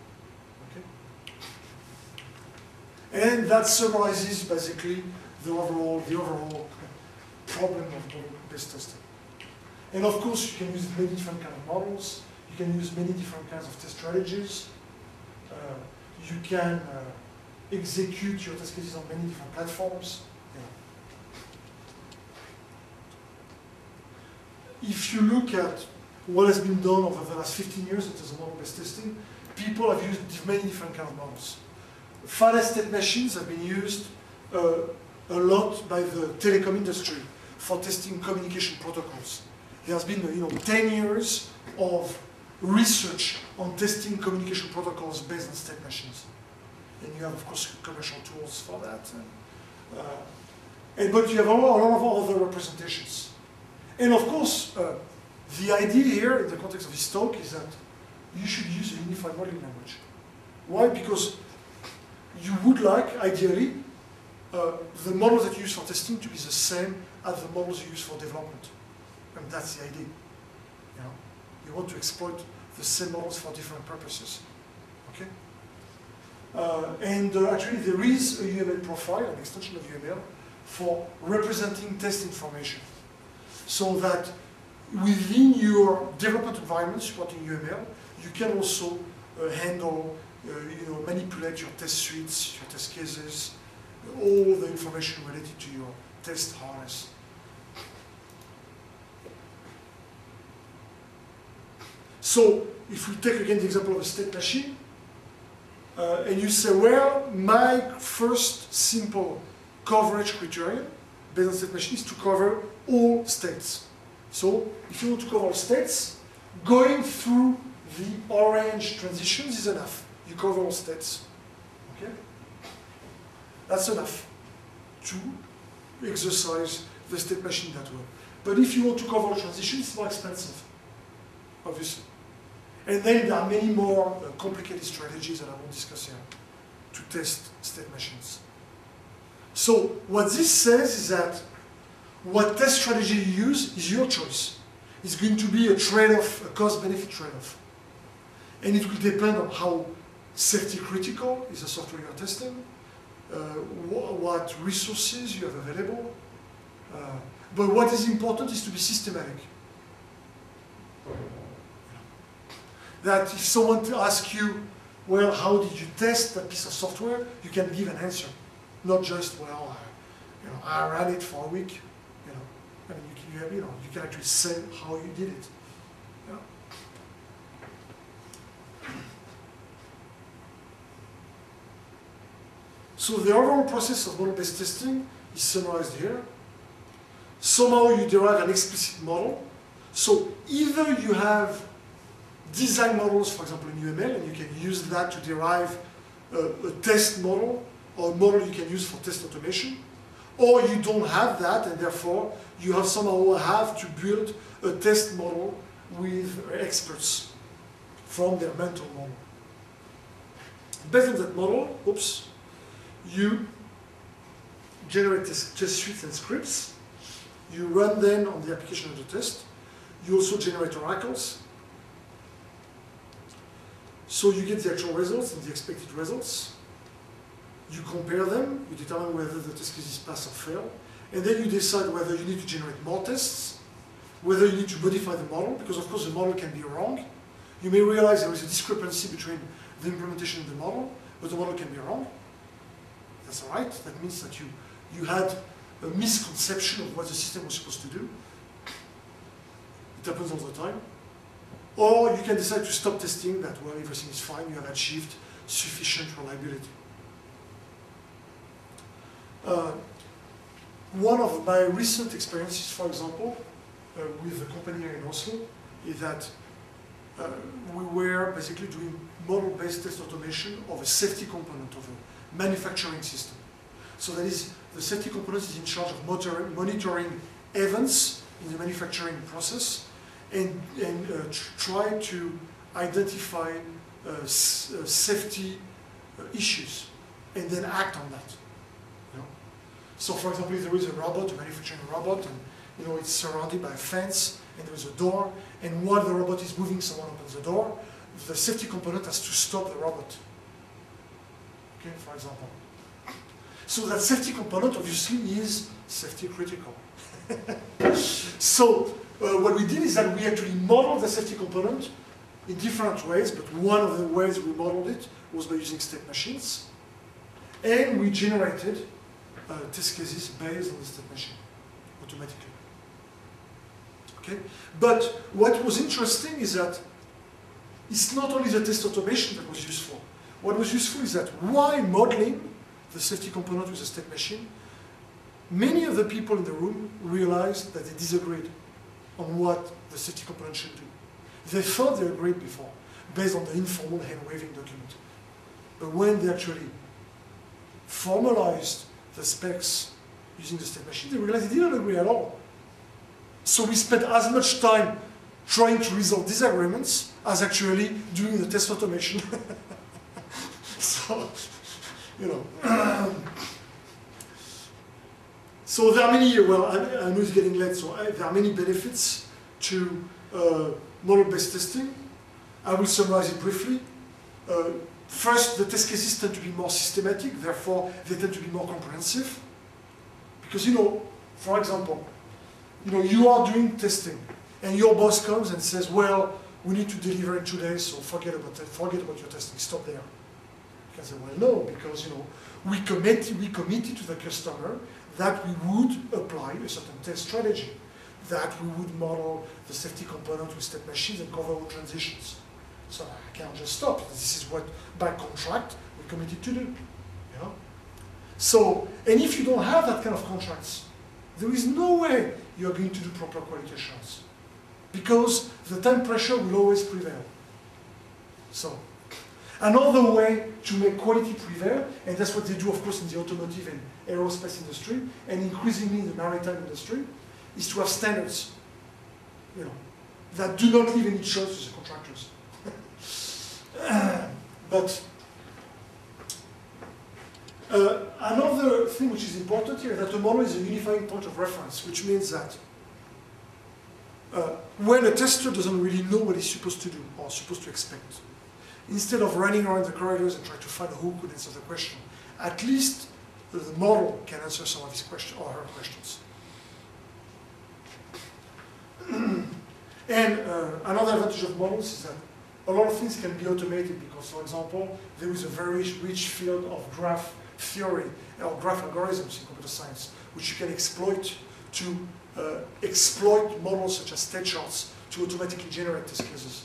And that summarizes basically the overall, the overall problem of model-based testing. And of course, you can use many different kinds of models. You can use many different kinds of test strategies. Uh, you can uh, execute your test cases on many different platforms. Yeah. If you look at what has been done over the last fifteen years in terms of model-based testing, people have used many different kinds of models. Finite state machines have been used uh, a lot by the telecom industry for testing communication protocols. There has been, you know, ten years of research on testing communication protocols based on state machines. And you have, of course, commercial tools for that. And, uh, and, but you have a lot, a lot of other representations. And of course, uh, the idea here in the context of this talk is that you should use a unified modeling language. Why? Because you would like, ideally, uh, the models that you use for testing to be the same as the models you use for development. And that's the idea. You know, you want to exploit the same models for different purposes. Okay? Uh, and uh, actually, there is a U M L profile, an extension of U M L, for representing test information. So that within your development environment supporting U M L, you can also uh, handle, uh, you know, manipulate your test suites, your test cases, all the information related to your test harness. So, if we take again the example of a state machine, uh, and you say, well, my first simple coverage criterion based on state machine is to cover all states. So, if you want to cover all states, going through the orange transitions is enough. You cover all states. Okay? That's enough to exercise the state machine that way. But if you want to cover all transitions, it's more expensive, obviously. And then there are many more uh, complicated strategies that I won't discuss here to test state machines. So what this says is that what test strategy you use is your choice. It's going to be a trade-off, a cost-benefit trade-off. And it will depend on how safety critical is the software you're testing, uh, wh what resources you have available. Uh, but what is important is to be systematic. That if someone asks you, well, how did you test that piece of software, you can give an answer. Not just, well, I, you know, I ran it for a week. You know, I mean, you can, you, have, you know, you can actually say how you did it. You know? So the overall process of model-based testing is summarized here. Somehow you derive an explicit model. So either you have design models, for example, in U M L, and you can use that to derive a, a test model, or a model you can use for test automation, or you don't have that, and therefore you have somehow have to build a test model with experts from their mental model. Based on that model, oops, you generate test, test suites and scripts. You run them on the application of the test. You also generate oracles. So you get the actual results and the expected results. You compare them, you determine whether the test case is pass or fail, and then you decide whether you need to generate more tests, whether you need to modify the model, because of course the model can be wrong. You may realize there is a discrepancy between the implementation of the model, but the model can be wrong. That's all right. That means that you, you had a misconception of what the system was supposed to do. It happens all the time. Or you can decide to stop testing, that, well, everything is fine, you have achieved sufficient reliability. Uh, one of my recent experiences, for example, uh, with a company here in Oslo, is that uh, we were basically doing model-based test automation of a safety component of a manufacturing system. So that is, the safety component is in charge of monitoring, monitoring events in the manufacturing process, and, and uh, tr try to identify uh, s uh, safety uh, issues and then act on that. You know? So for example, if there is a robot, a manufacturing robot, and you know, it's surrounded by a fence and there is a door, and while the robot is moving, someone opens the door, the safety component has to stop the robot. Okay, for example. So that safety component obviously is safety critical. So uh, what we did is that we actually modeled the safety component in different ways, but one of the ways we modeled it was by using state machines. And we generated uh, test cases based on the state machine automatically. Okay? But what was interesting is that it's not only the test automation that was useful. What was useful is that while modeling the safety component with the state machine, many of the people in the room realized that they disagreed on what the safety component should do. They thought they agreed before, based on the informal hand-waving document. But when they actually formalized the specs using the state machine, they realized they didn't agree at all. So we spent as much time trying to resolve disagreements as actually doing the test automation. So, you know. So there are many, well, I, I know it's getting late, so I, there are many benefits to uh, model-based testing. I will summarize it briefly. Uh, first, the test cases tend to be more systematic, therefore they tend to be more comprehensive. Because, you know, for example, you know, you are doing testing, and your boss comes and says, well, we need to deliver in two days, so forget about it, forget about your testing, stop there. You can say, well, no, because, you know, we committed, we committed to the customer that we would apply a certain test strategy, that we would model the safety component with state machines and cover all transitions. So I can't just stop. This is what, by contract, we committed to do. You know? So, and if you don't have that kind of contracts, there is no way you're going to do proper quality assurance, because the time pressure will always prevail. So, another way to make quality prevail, and that's what they do, of course, in the automotive and aerospace industry, and increasingly in the maritime industry, is to have standards, you know, that do not leave any choice to the contractors. But uh, another thing which is important here is that the model is a unifying point of reference, which means that uh, when a tester doesn't really know what he's supposed to do or supposed to expect, instead of running around the corridors and trying to find who could answer the question, at least the model can answer some of his questions or her questions. And uh, another advantage of models is that a lot of things can be automated because, for example, there is a very rich field of graph theory or graph algorithms in computer science, which you can exploit to uh, exploit models such as state charts to automatically generate test cases.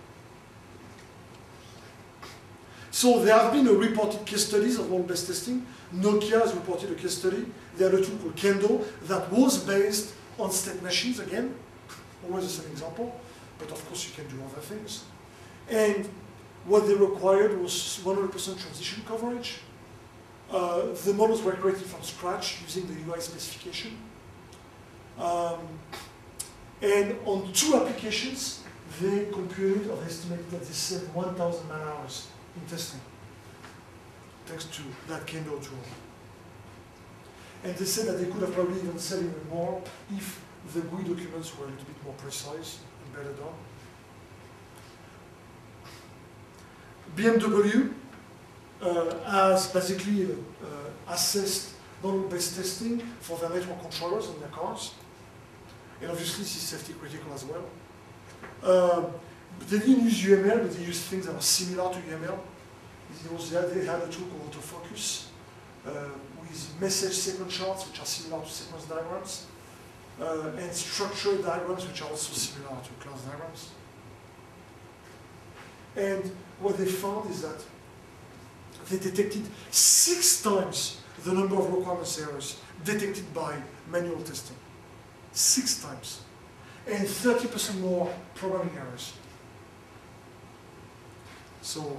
So there have been a reported case studies of model-based testing. Nokia has reported a case study. They had a tool called Kendo that was based on state machines again. Always the same example, but of course you can do other things. And what they required was one hundred percent transition coverage. Uh, the models were created from scratch using the U I specification. Um, and on two applications, they computed or estimated that they saved one thousand man hours in testing, thanks to that Kendo tool. And they said that they could have probably even saved even more if the G U I documents were a little bit more precise and better done. B M W uh, has basically uh, assessed model-based testing for their network controllers in their cars. And obviously this is safety critical as well. Uh, they didn't use U M L, but they used things that are similar to U M L. They had a tool called autofocus uh, with message sequence charts, which are similar to sequence diagrams, uh, and structured diagrams, which are also similar to class diagrams. And what they found is that they detected six times the number of requirements errors detected by manual testing. Six times. And thirty percent more programming errors. So,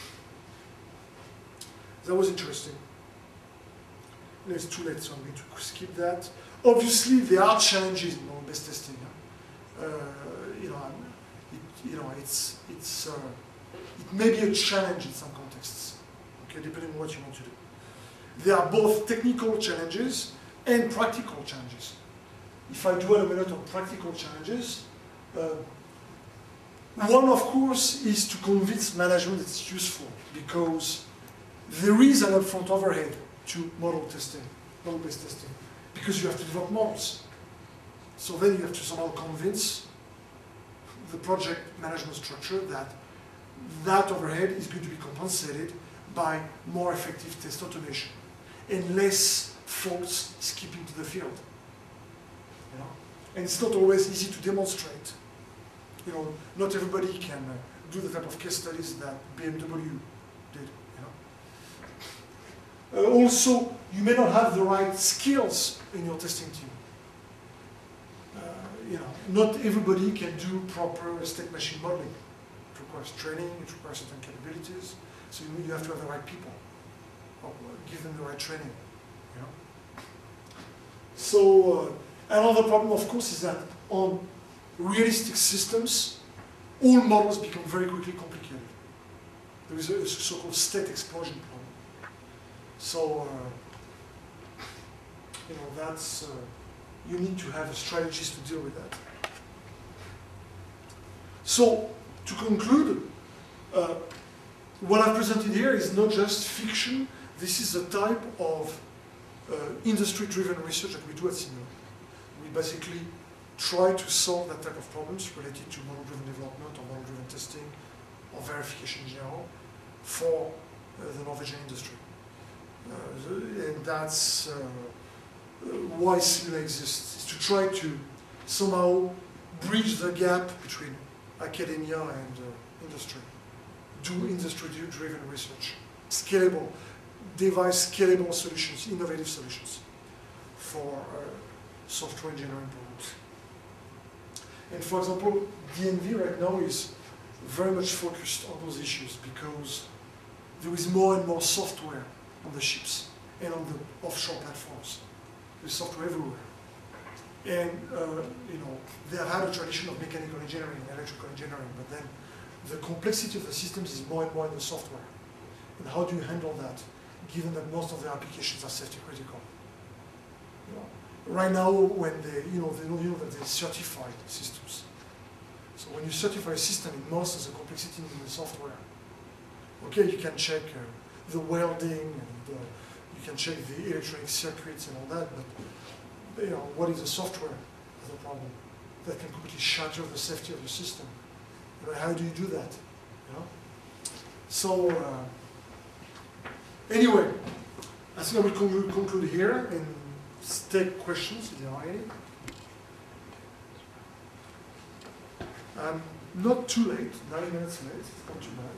that was interesting. No, it's too late, so I'm going to skip that. Obviously, there are challenges in model-based testing. Huh? Uh, you know, it, you know, it's it's uh, it may be a challenge in some contexts. Okay, depending on what you want to do. There are both technical challenges and practical challenges. If I dwell a minute on practical challenges, uh, one, of course, is to convince management that it's useful, because there is an upfront overhead to model testing, model-based testing, because you have to develop models. So then you have to somehow convince the project management structure that that overhead is going to be compensated by more effective test automation and less folks skipping to the field. You know? And it's not always easy to demonstrate. You know, not everybody can uh, do the type of case studies that B M W did. You know? Uh, also, you may not have the right skills in your testing team. Uh, you know, not everybody can do proper state machine modeling. It requires training, it requires certain capabilities, so you, you have to have the right people, or give them the right training, you know. So uh, another problem, of course, is that on realistic systems, all models become very quickly complicated. There is a so-called state explosion problem. So, uh, you know, that's, uh, you need to have a strategist to deal with that. So, to conclude, uh, what I've presented here is not just fiction. This is a type of uh, industry-driven research that we do at Simula. We basically try to solve that type of problems related to model-driven development or model-driven testing or verification in general for uh, the Norwegian industry. Uh, and that's uh, why Simula exists, is to try to somehow bridge the gap between academia and uh, industry. Do industry-driven research, scalable, devise scalable solutions, innovative solutions for uh, software engineering problems. And for example, D N V right now is very much focused on those issues because there is more and more software on the ships and on the offshore platforms. There's software everywhere. And uh, you know, they have had a tradition of mechanical engineering and electrical engineering, but then the complexity of the systems is more and more in the software. And how do you handle that, given that most of the applications are safety critical? You know, right now, when they, you know, they know, you know that they certify systems. So when you certify a system, it most of the complexity in the software. Okay, you can check uh, the welding and uh, you can check the electronic circuits and all that, but you know, what is the software of the problem that can completely shatter the safety of the system? You know, how do you do that? You know? So uh, anyway, I think I will conclude, conclude here and take questions if there are any. I'm not too late, nine minutes late, it's not too bad.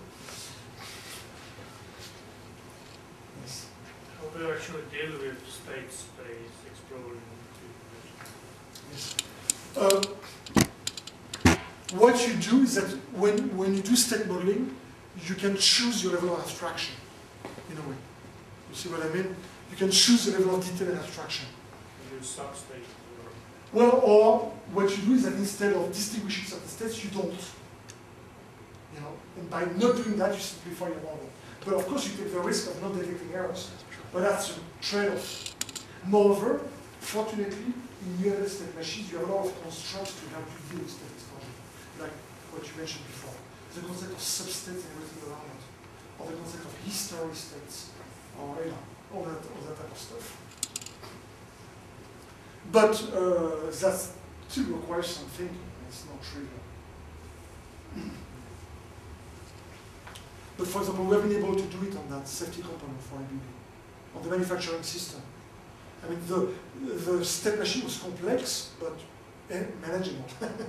Yes. How do you actually deal with state space exploring? Yes. Um, what you do is that when, when you do state modeling, you can choose your level of abstraction, in a way. You see what I mean? You can choose the level of detail and abstraction. You use substate. Well, or what you do is that instead of distinguishing certain states, you don't. You know, and by not doing that, you simplify your model. But of course, you take the risk of not detecting errors. But that's a trade-off. Moreover, fortunately, in near state machines, you have a lot of constructs to help you deal with state explosion, like what you mentioned before. The concept of substates and everything around it, or the concept of history states, or you know, all that, all that type of stuff. But uh, that still requires some thinking. It's not trivial. But for example, we have been able to do it on that safety component for A B B, on the manufacturing system. I mean, the, the state machine was complex, but eh, manageable.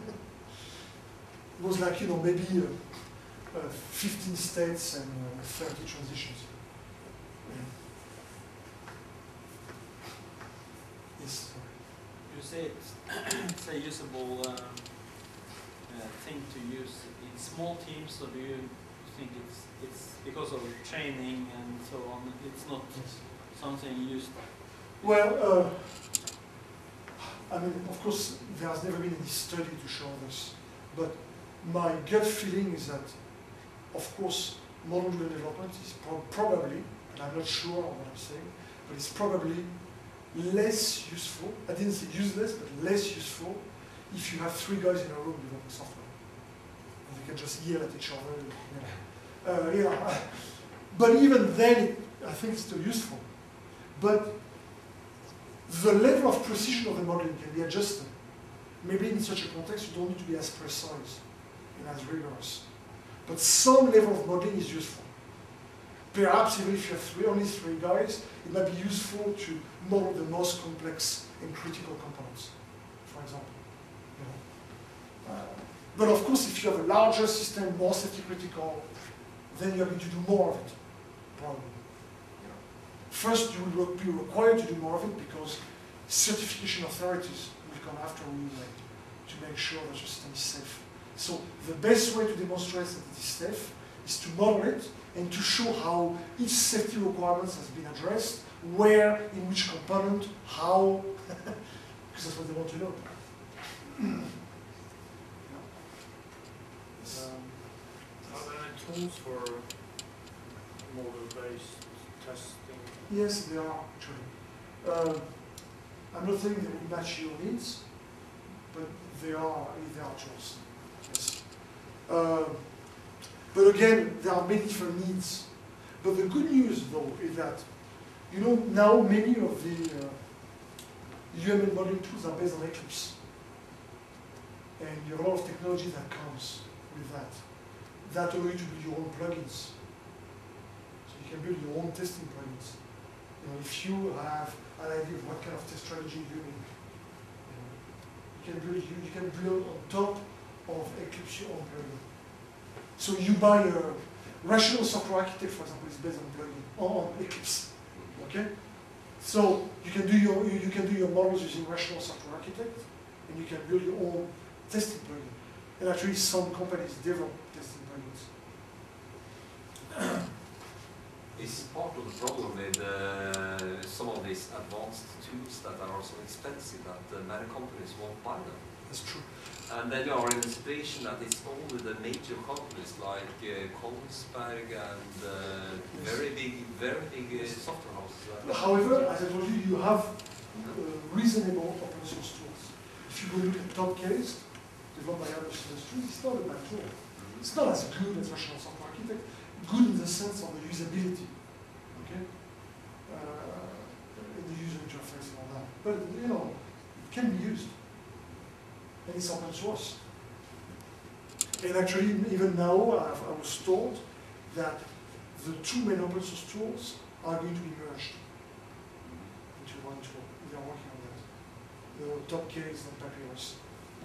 It was like, you know, maybe uh, uh, fifteen states and uh, thirty transitions. Yeah. Yes. You say it's, it's a usable um, uh, thing to use in small teams, or do you think it's it's because of training and so on? It's not Yes. something used. Well, uh, I mean, of course, there has never been any study to show this, but my gut feeling is that, of course, model-driven development is pro probably, and I'm not sure of what I'm saying, but it's probably less useful, I didn't say useless, but less useful if you have three guys in a room developing software. And you can just yell at each other. You know. Uh, yeah. But even then, it, I think it's still useful. But the level of precision of the modeling can be adjusted. Maybe in such a context, you don't need to be as precise and as rigorous. But some level of modeling is useful. Perhaps even if you have three, only three guys, it might be useful to model the most complex and critical components, for example. You know. uh, but of course, if you have a larger system, more safety critical, then you're going to do more of it, probably. You know. First, you will be required to do more of it because certification authorities will come after we, uh, to make sure that your system is safe. So the best way to demonstrate that it is safe is to model it and to show how each safety requirements has been addressed, where, in which component, how, because that's what they want to know. Um, are there any tools for model-based testing? Yes, they are actually. Um, I'm not saying they will match your needs, but they are, they are tools. Yes. Um, but again, there are many different needs. But the good news, though, is that you know now many of the uh, U M L modeling tools are based on Eclipse, and you have a lot of technology that comes with that. That allows you to build your own plugins. So you can build your own testing plugins. You know, if you have an idea of what kind of test strategy you're doing, you, know, you can build you, you can build on top of Eclipse your own plugin. So you buy a rational software architect, for example, is based on plugin on Eclipse. Okay? So you can do your you, you can do your models using rational software architect, and you can build your own testing plugin. And actually, some companies develop testing plugins. Is part of the problem with uh, some of these advanced tools that are so expensive that uh, many companies won't buy them? That's true. And then you are in a situation that it's only the major companies like uh, Kongsberg and uh, very big, very big uh, software houses. that- However, as I told you, you have uh, reasonable open source tools. If you go look at Topcase, developed by other industries, it's not a bad tool. Mhm. It's not as good as rational software architect, good in the sense of the usability, okay? Uh, in the user interface and all that. But, you know, it can be used. And it's open source. And actually, even now, I've, I was told that the two main open source tools are going to be merged into one tool. They are working on that. The Topcase and Papyrus.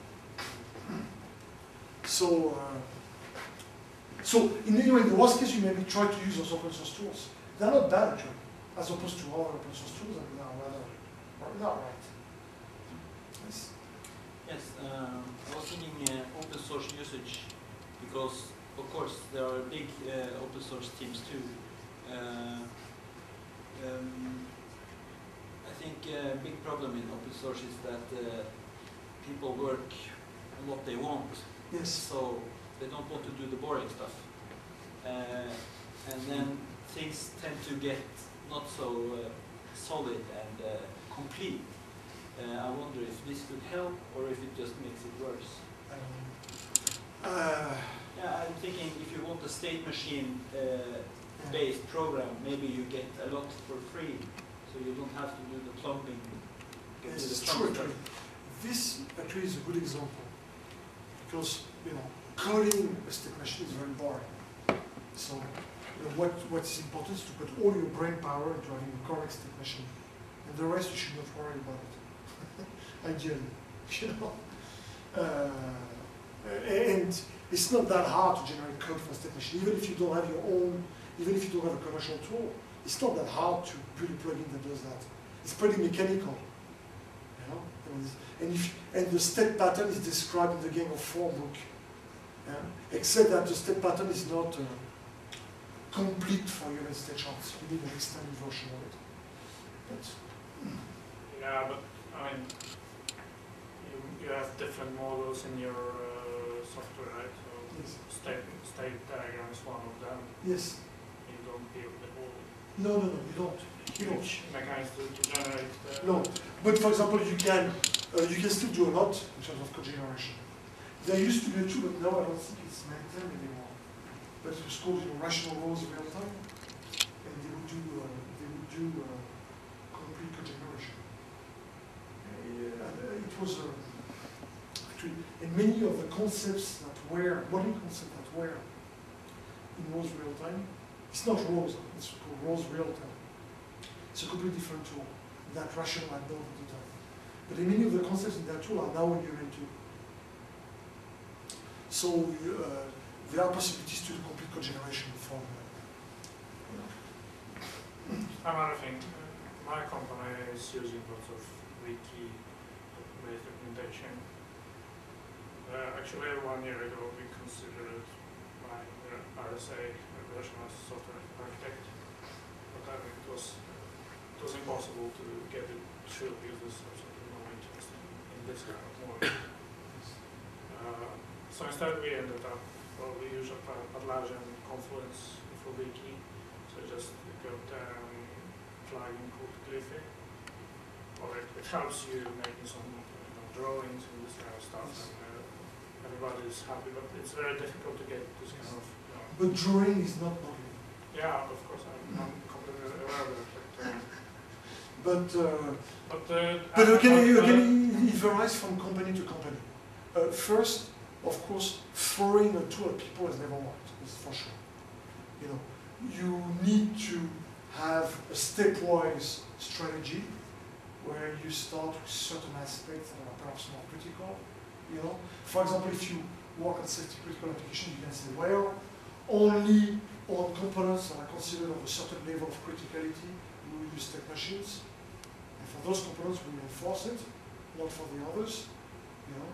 So, uh, so in, anyway, in the worst case, you maybe try to use those open source tools. They're not bad, actually, as opposed to other open source tools, and they are rather, rather not right. Yes. Yes, um, I was thinking uh, open source usage, because of course there are big uh, open source teams too. Uh, um, I think a big problem in open source is that uh, people work on what they want, Yes. so they don't want to do the boring stuff. Uh, and then things tend to get not so uh, solid and uh, complete. Uh, I wonder if this could help or if it just makes it worse. Um, uh, Yeah, I'm thinking if you want a state machine uh, based program, maybe you get a lot for free, so you don't have to do the plumbing. you Yes, do the it's plumb true, stuff. actually. This actually is a good example, because, you know, coding a state machine is very boring. So, you know, what, what's important is to put all your brain power into having a correct state machine. And the rest you should not worry about it. Ideally, you know. Uh, and it's not that hard to generate code for a state machine, even if you don't have your own, even if you don't have a commercial tool. It's not that hard to build a plugin that does that. It's pretty mechanical, you know. And, and, if, and the state pattern is described in the Game of Four book, yeah? Except that the state pattern is not uh, complete for your state charts. You need an extended version of it. But, Yeah, but I mean, you, you have different models in your uh, software, right? So yes. state, state diagram is one of them. Yes. You don't build the whole No, no, no, you don't. You don't. huge mechanism to, to generate the... No, but for example, you can uh, you can still do a lot in terms of code generation. There used to be a tool, but now I don't think it's maintained anymore. But it was called, you know, rational rows real time, and they would do uh, they would do uh, complete code generation. Uh, and, uh, it was uh, actually, and many of the concepts that were modeling concepts that were in rows real time. It's not rows, it's called rows real time. It's a completely different tool that rational had built at the time. But many of the concepts in that tool are now in U M L two. So uh, there are possibilities to do complete code generation from. Uh, you know. Another thing, uh, my company is using lots of wiki-based documentation. Uh, actually, one year ago we considered my uh, R S A version as software architect, but I mean, it was it was impossible to get it through because there's absolutely no interest in, in this kind of model. Uh, so instead we ended up, well, we use Atlassian and Confluence for Wiki, so just got um, plugin called Glyphy, or it, it helps you making some you know, drawings and this kind of stuff, and uh, everybody is happy, but it's very difficult to get this kind of, you know. But drawing is not modeling. Yeah, of course, I'm, I'm completely aware of it, but, uh, But, uh, but, uh, but I- again, but, uh, again, it varies from company to company. Uh, first, of course, throwing a tool at people has never worked, that's for sure. You know, you need to have a stepwise strategy where you start with certain aspects that are perhaps more critical. You know, for example, if you work on safety critical application, you can say, well, only on components that are considered of a certain level of criticality, we will use tech machines. And for those components, we enforce it, not for the others. You know,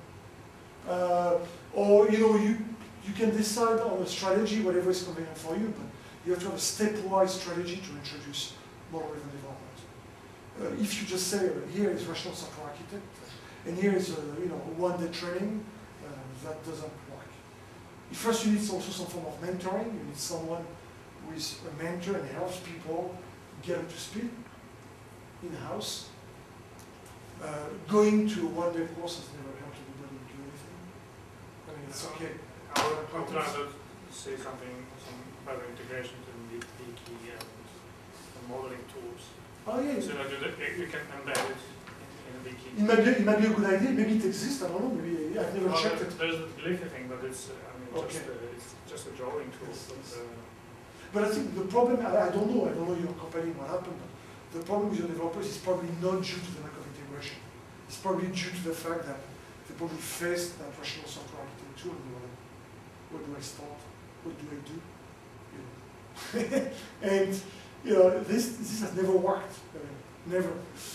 uh, or you know, you you can decide on a strategy, whatever is convenient for you, but you have to have a stepwise strategy to introduce model-driven development. Uh, if you just say, uh, here is rational software architect, and here is uh, you know one-day training, uh, that doesn't work. First, you need also some form of mentoring. You need someone who is a mentor and helps people get up to speed in-house. Uh, going to a one-day course has never helped anybody do anything. I mean, it's okay. I would I would rather say something, some better integration to the Wiki and the modeling tools. Oh yeah. So that you, you can embed it in, in a Wiki. It might, be, it might be a good idea. Maybe it exists. I don't know. Maybe I've never Well, checked there- it. There's the Glyphy thing, but it's, uh, I mean, Okay. just, uh, it's just a drawing tool. Yes, But, yes. uh, But I think the problem, I, I don't know, I don't know your company, what happened, but the problem with your developers is probably not due to the lack of integration. It's probably due to the fact that they probably faced that rational software architecture and they were like, what do I start? What do I do? You know. And you know, this this has never worked. I mean, never.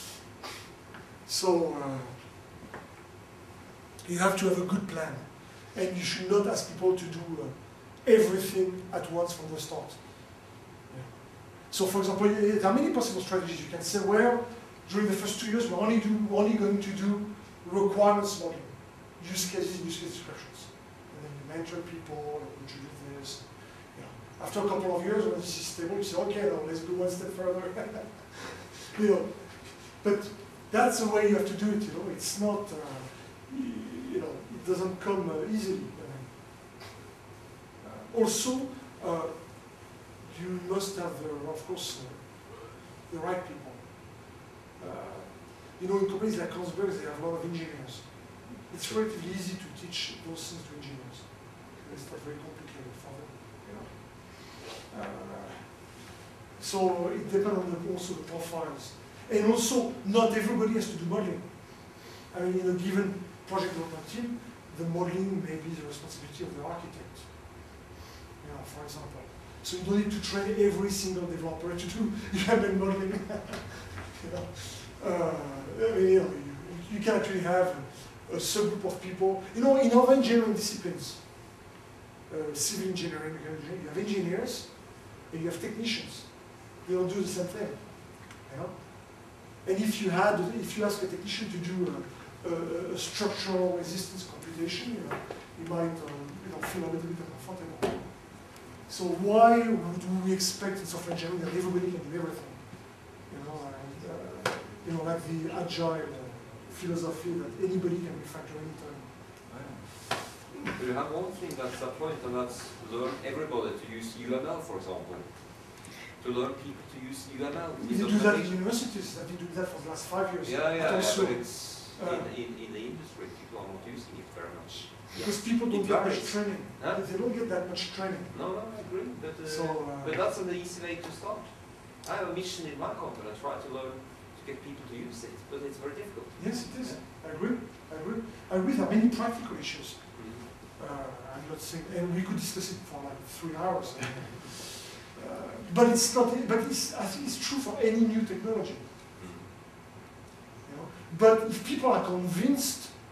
So uh, you have to have a good plan. And you should not ask people to do uh, everything at once from the start. Yeah. So for example, there are many possible strategies. You can say, well, during the first two years, we're only, do, we're only going to do requirements modeling, use cases, use case descriptions. And then you mentor people, introduce this. You know. After a couple of years, when this is stable, you say, okay, now let's go one step further. You know. But that's the way you have to do it, you know. It's not, uh, you know, it doesn't come uh, easily. Uh, also, uh, you must have, the, of course, uh, the right people. Uh, you know, in companies like Kongsberg, they have a lot of engineers. It's relatively easy to teach those things to engineers. It's not very complicated for them. You know. Uh, so it depends on the, also the profiles. And also, not everybody has to do modeling. I mean, in a given project development team, the modeling may be the responsibility of the architect, you know, for example. So you don't need to train every single developer to do U M L modeling. You know, uh, I mean, you, know you, you can actually have a, a subgroup of people. You know, in other engineering disciplines, uh, civil engineering, you have engineers and you have technicians. They don't do the same thing. You know? And if you had, if you ask a technician to do a, a, a structural resistance computation, you know, he might, um, you know, feel a little bit uncomfortable. So why would we expect in software engineering that everybody can do everything? You know, and, uh, you know, like the agile uh, philosophy that anybody can refactor anytime. But you have one thing that's a point, and that's learn everybody to use U M L, for example. To learn people to use U M L. We do that in universities. I've been doing that for the last five years. Yeah, yeah, but also, yeah, but it's uh, in, in, in the industry, people are not using it very much. because people don't It get much varies. training. Huh? They don't get that much training. No, no, I agree. But, uh, So, uh, but that's an easy way to start. I have a mission in my company. I try to learn to get people to use it, but it's very difficult. Yes, it is. I agree. I agree. I agree. There are many practical issues. Mhm. Uh, I'm not saying, and we could discuss it for like three hours. uh, but it's not. But it's, I think it's true for any new technology. Mhm. You know? But if people are convinced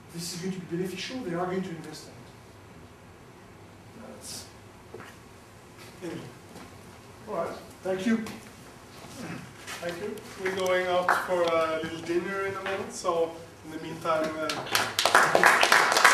this is going to be beneficial, they are going to invest in it. That's anyway. All right. Thank you. Thank you. We're going out for a little dinner in a moment, so in the meantime, uh,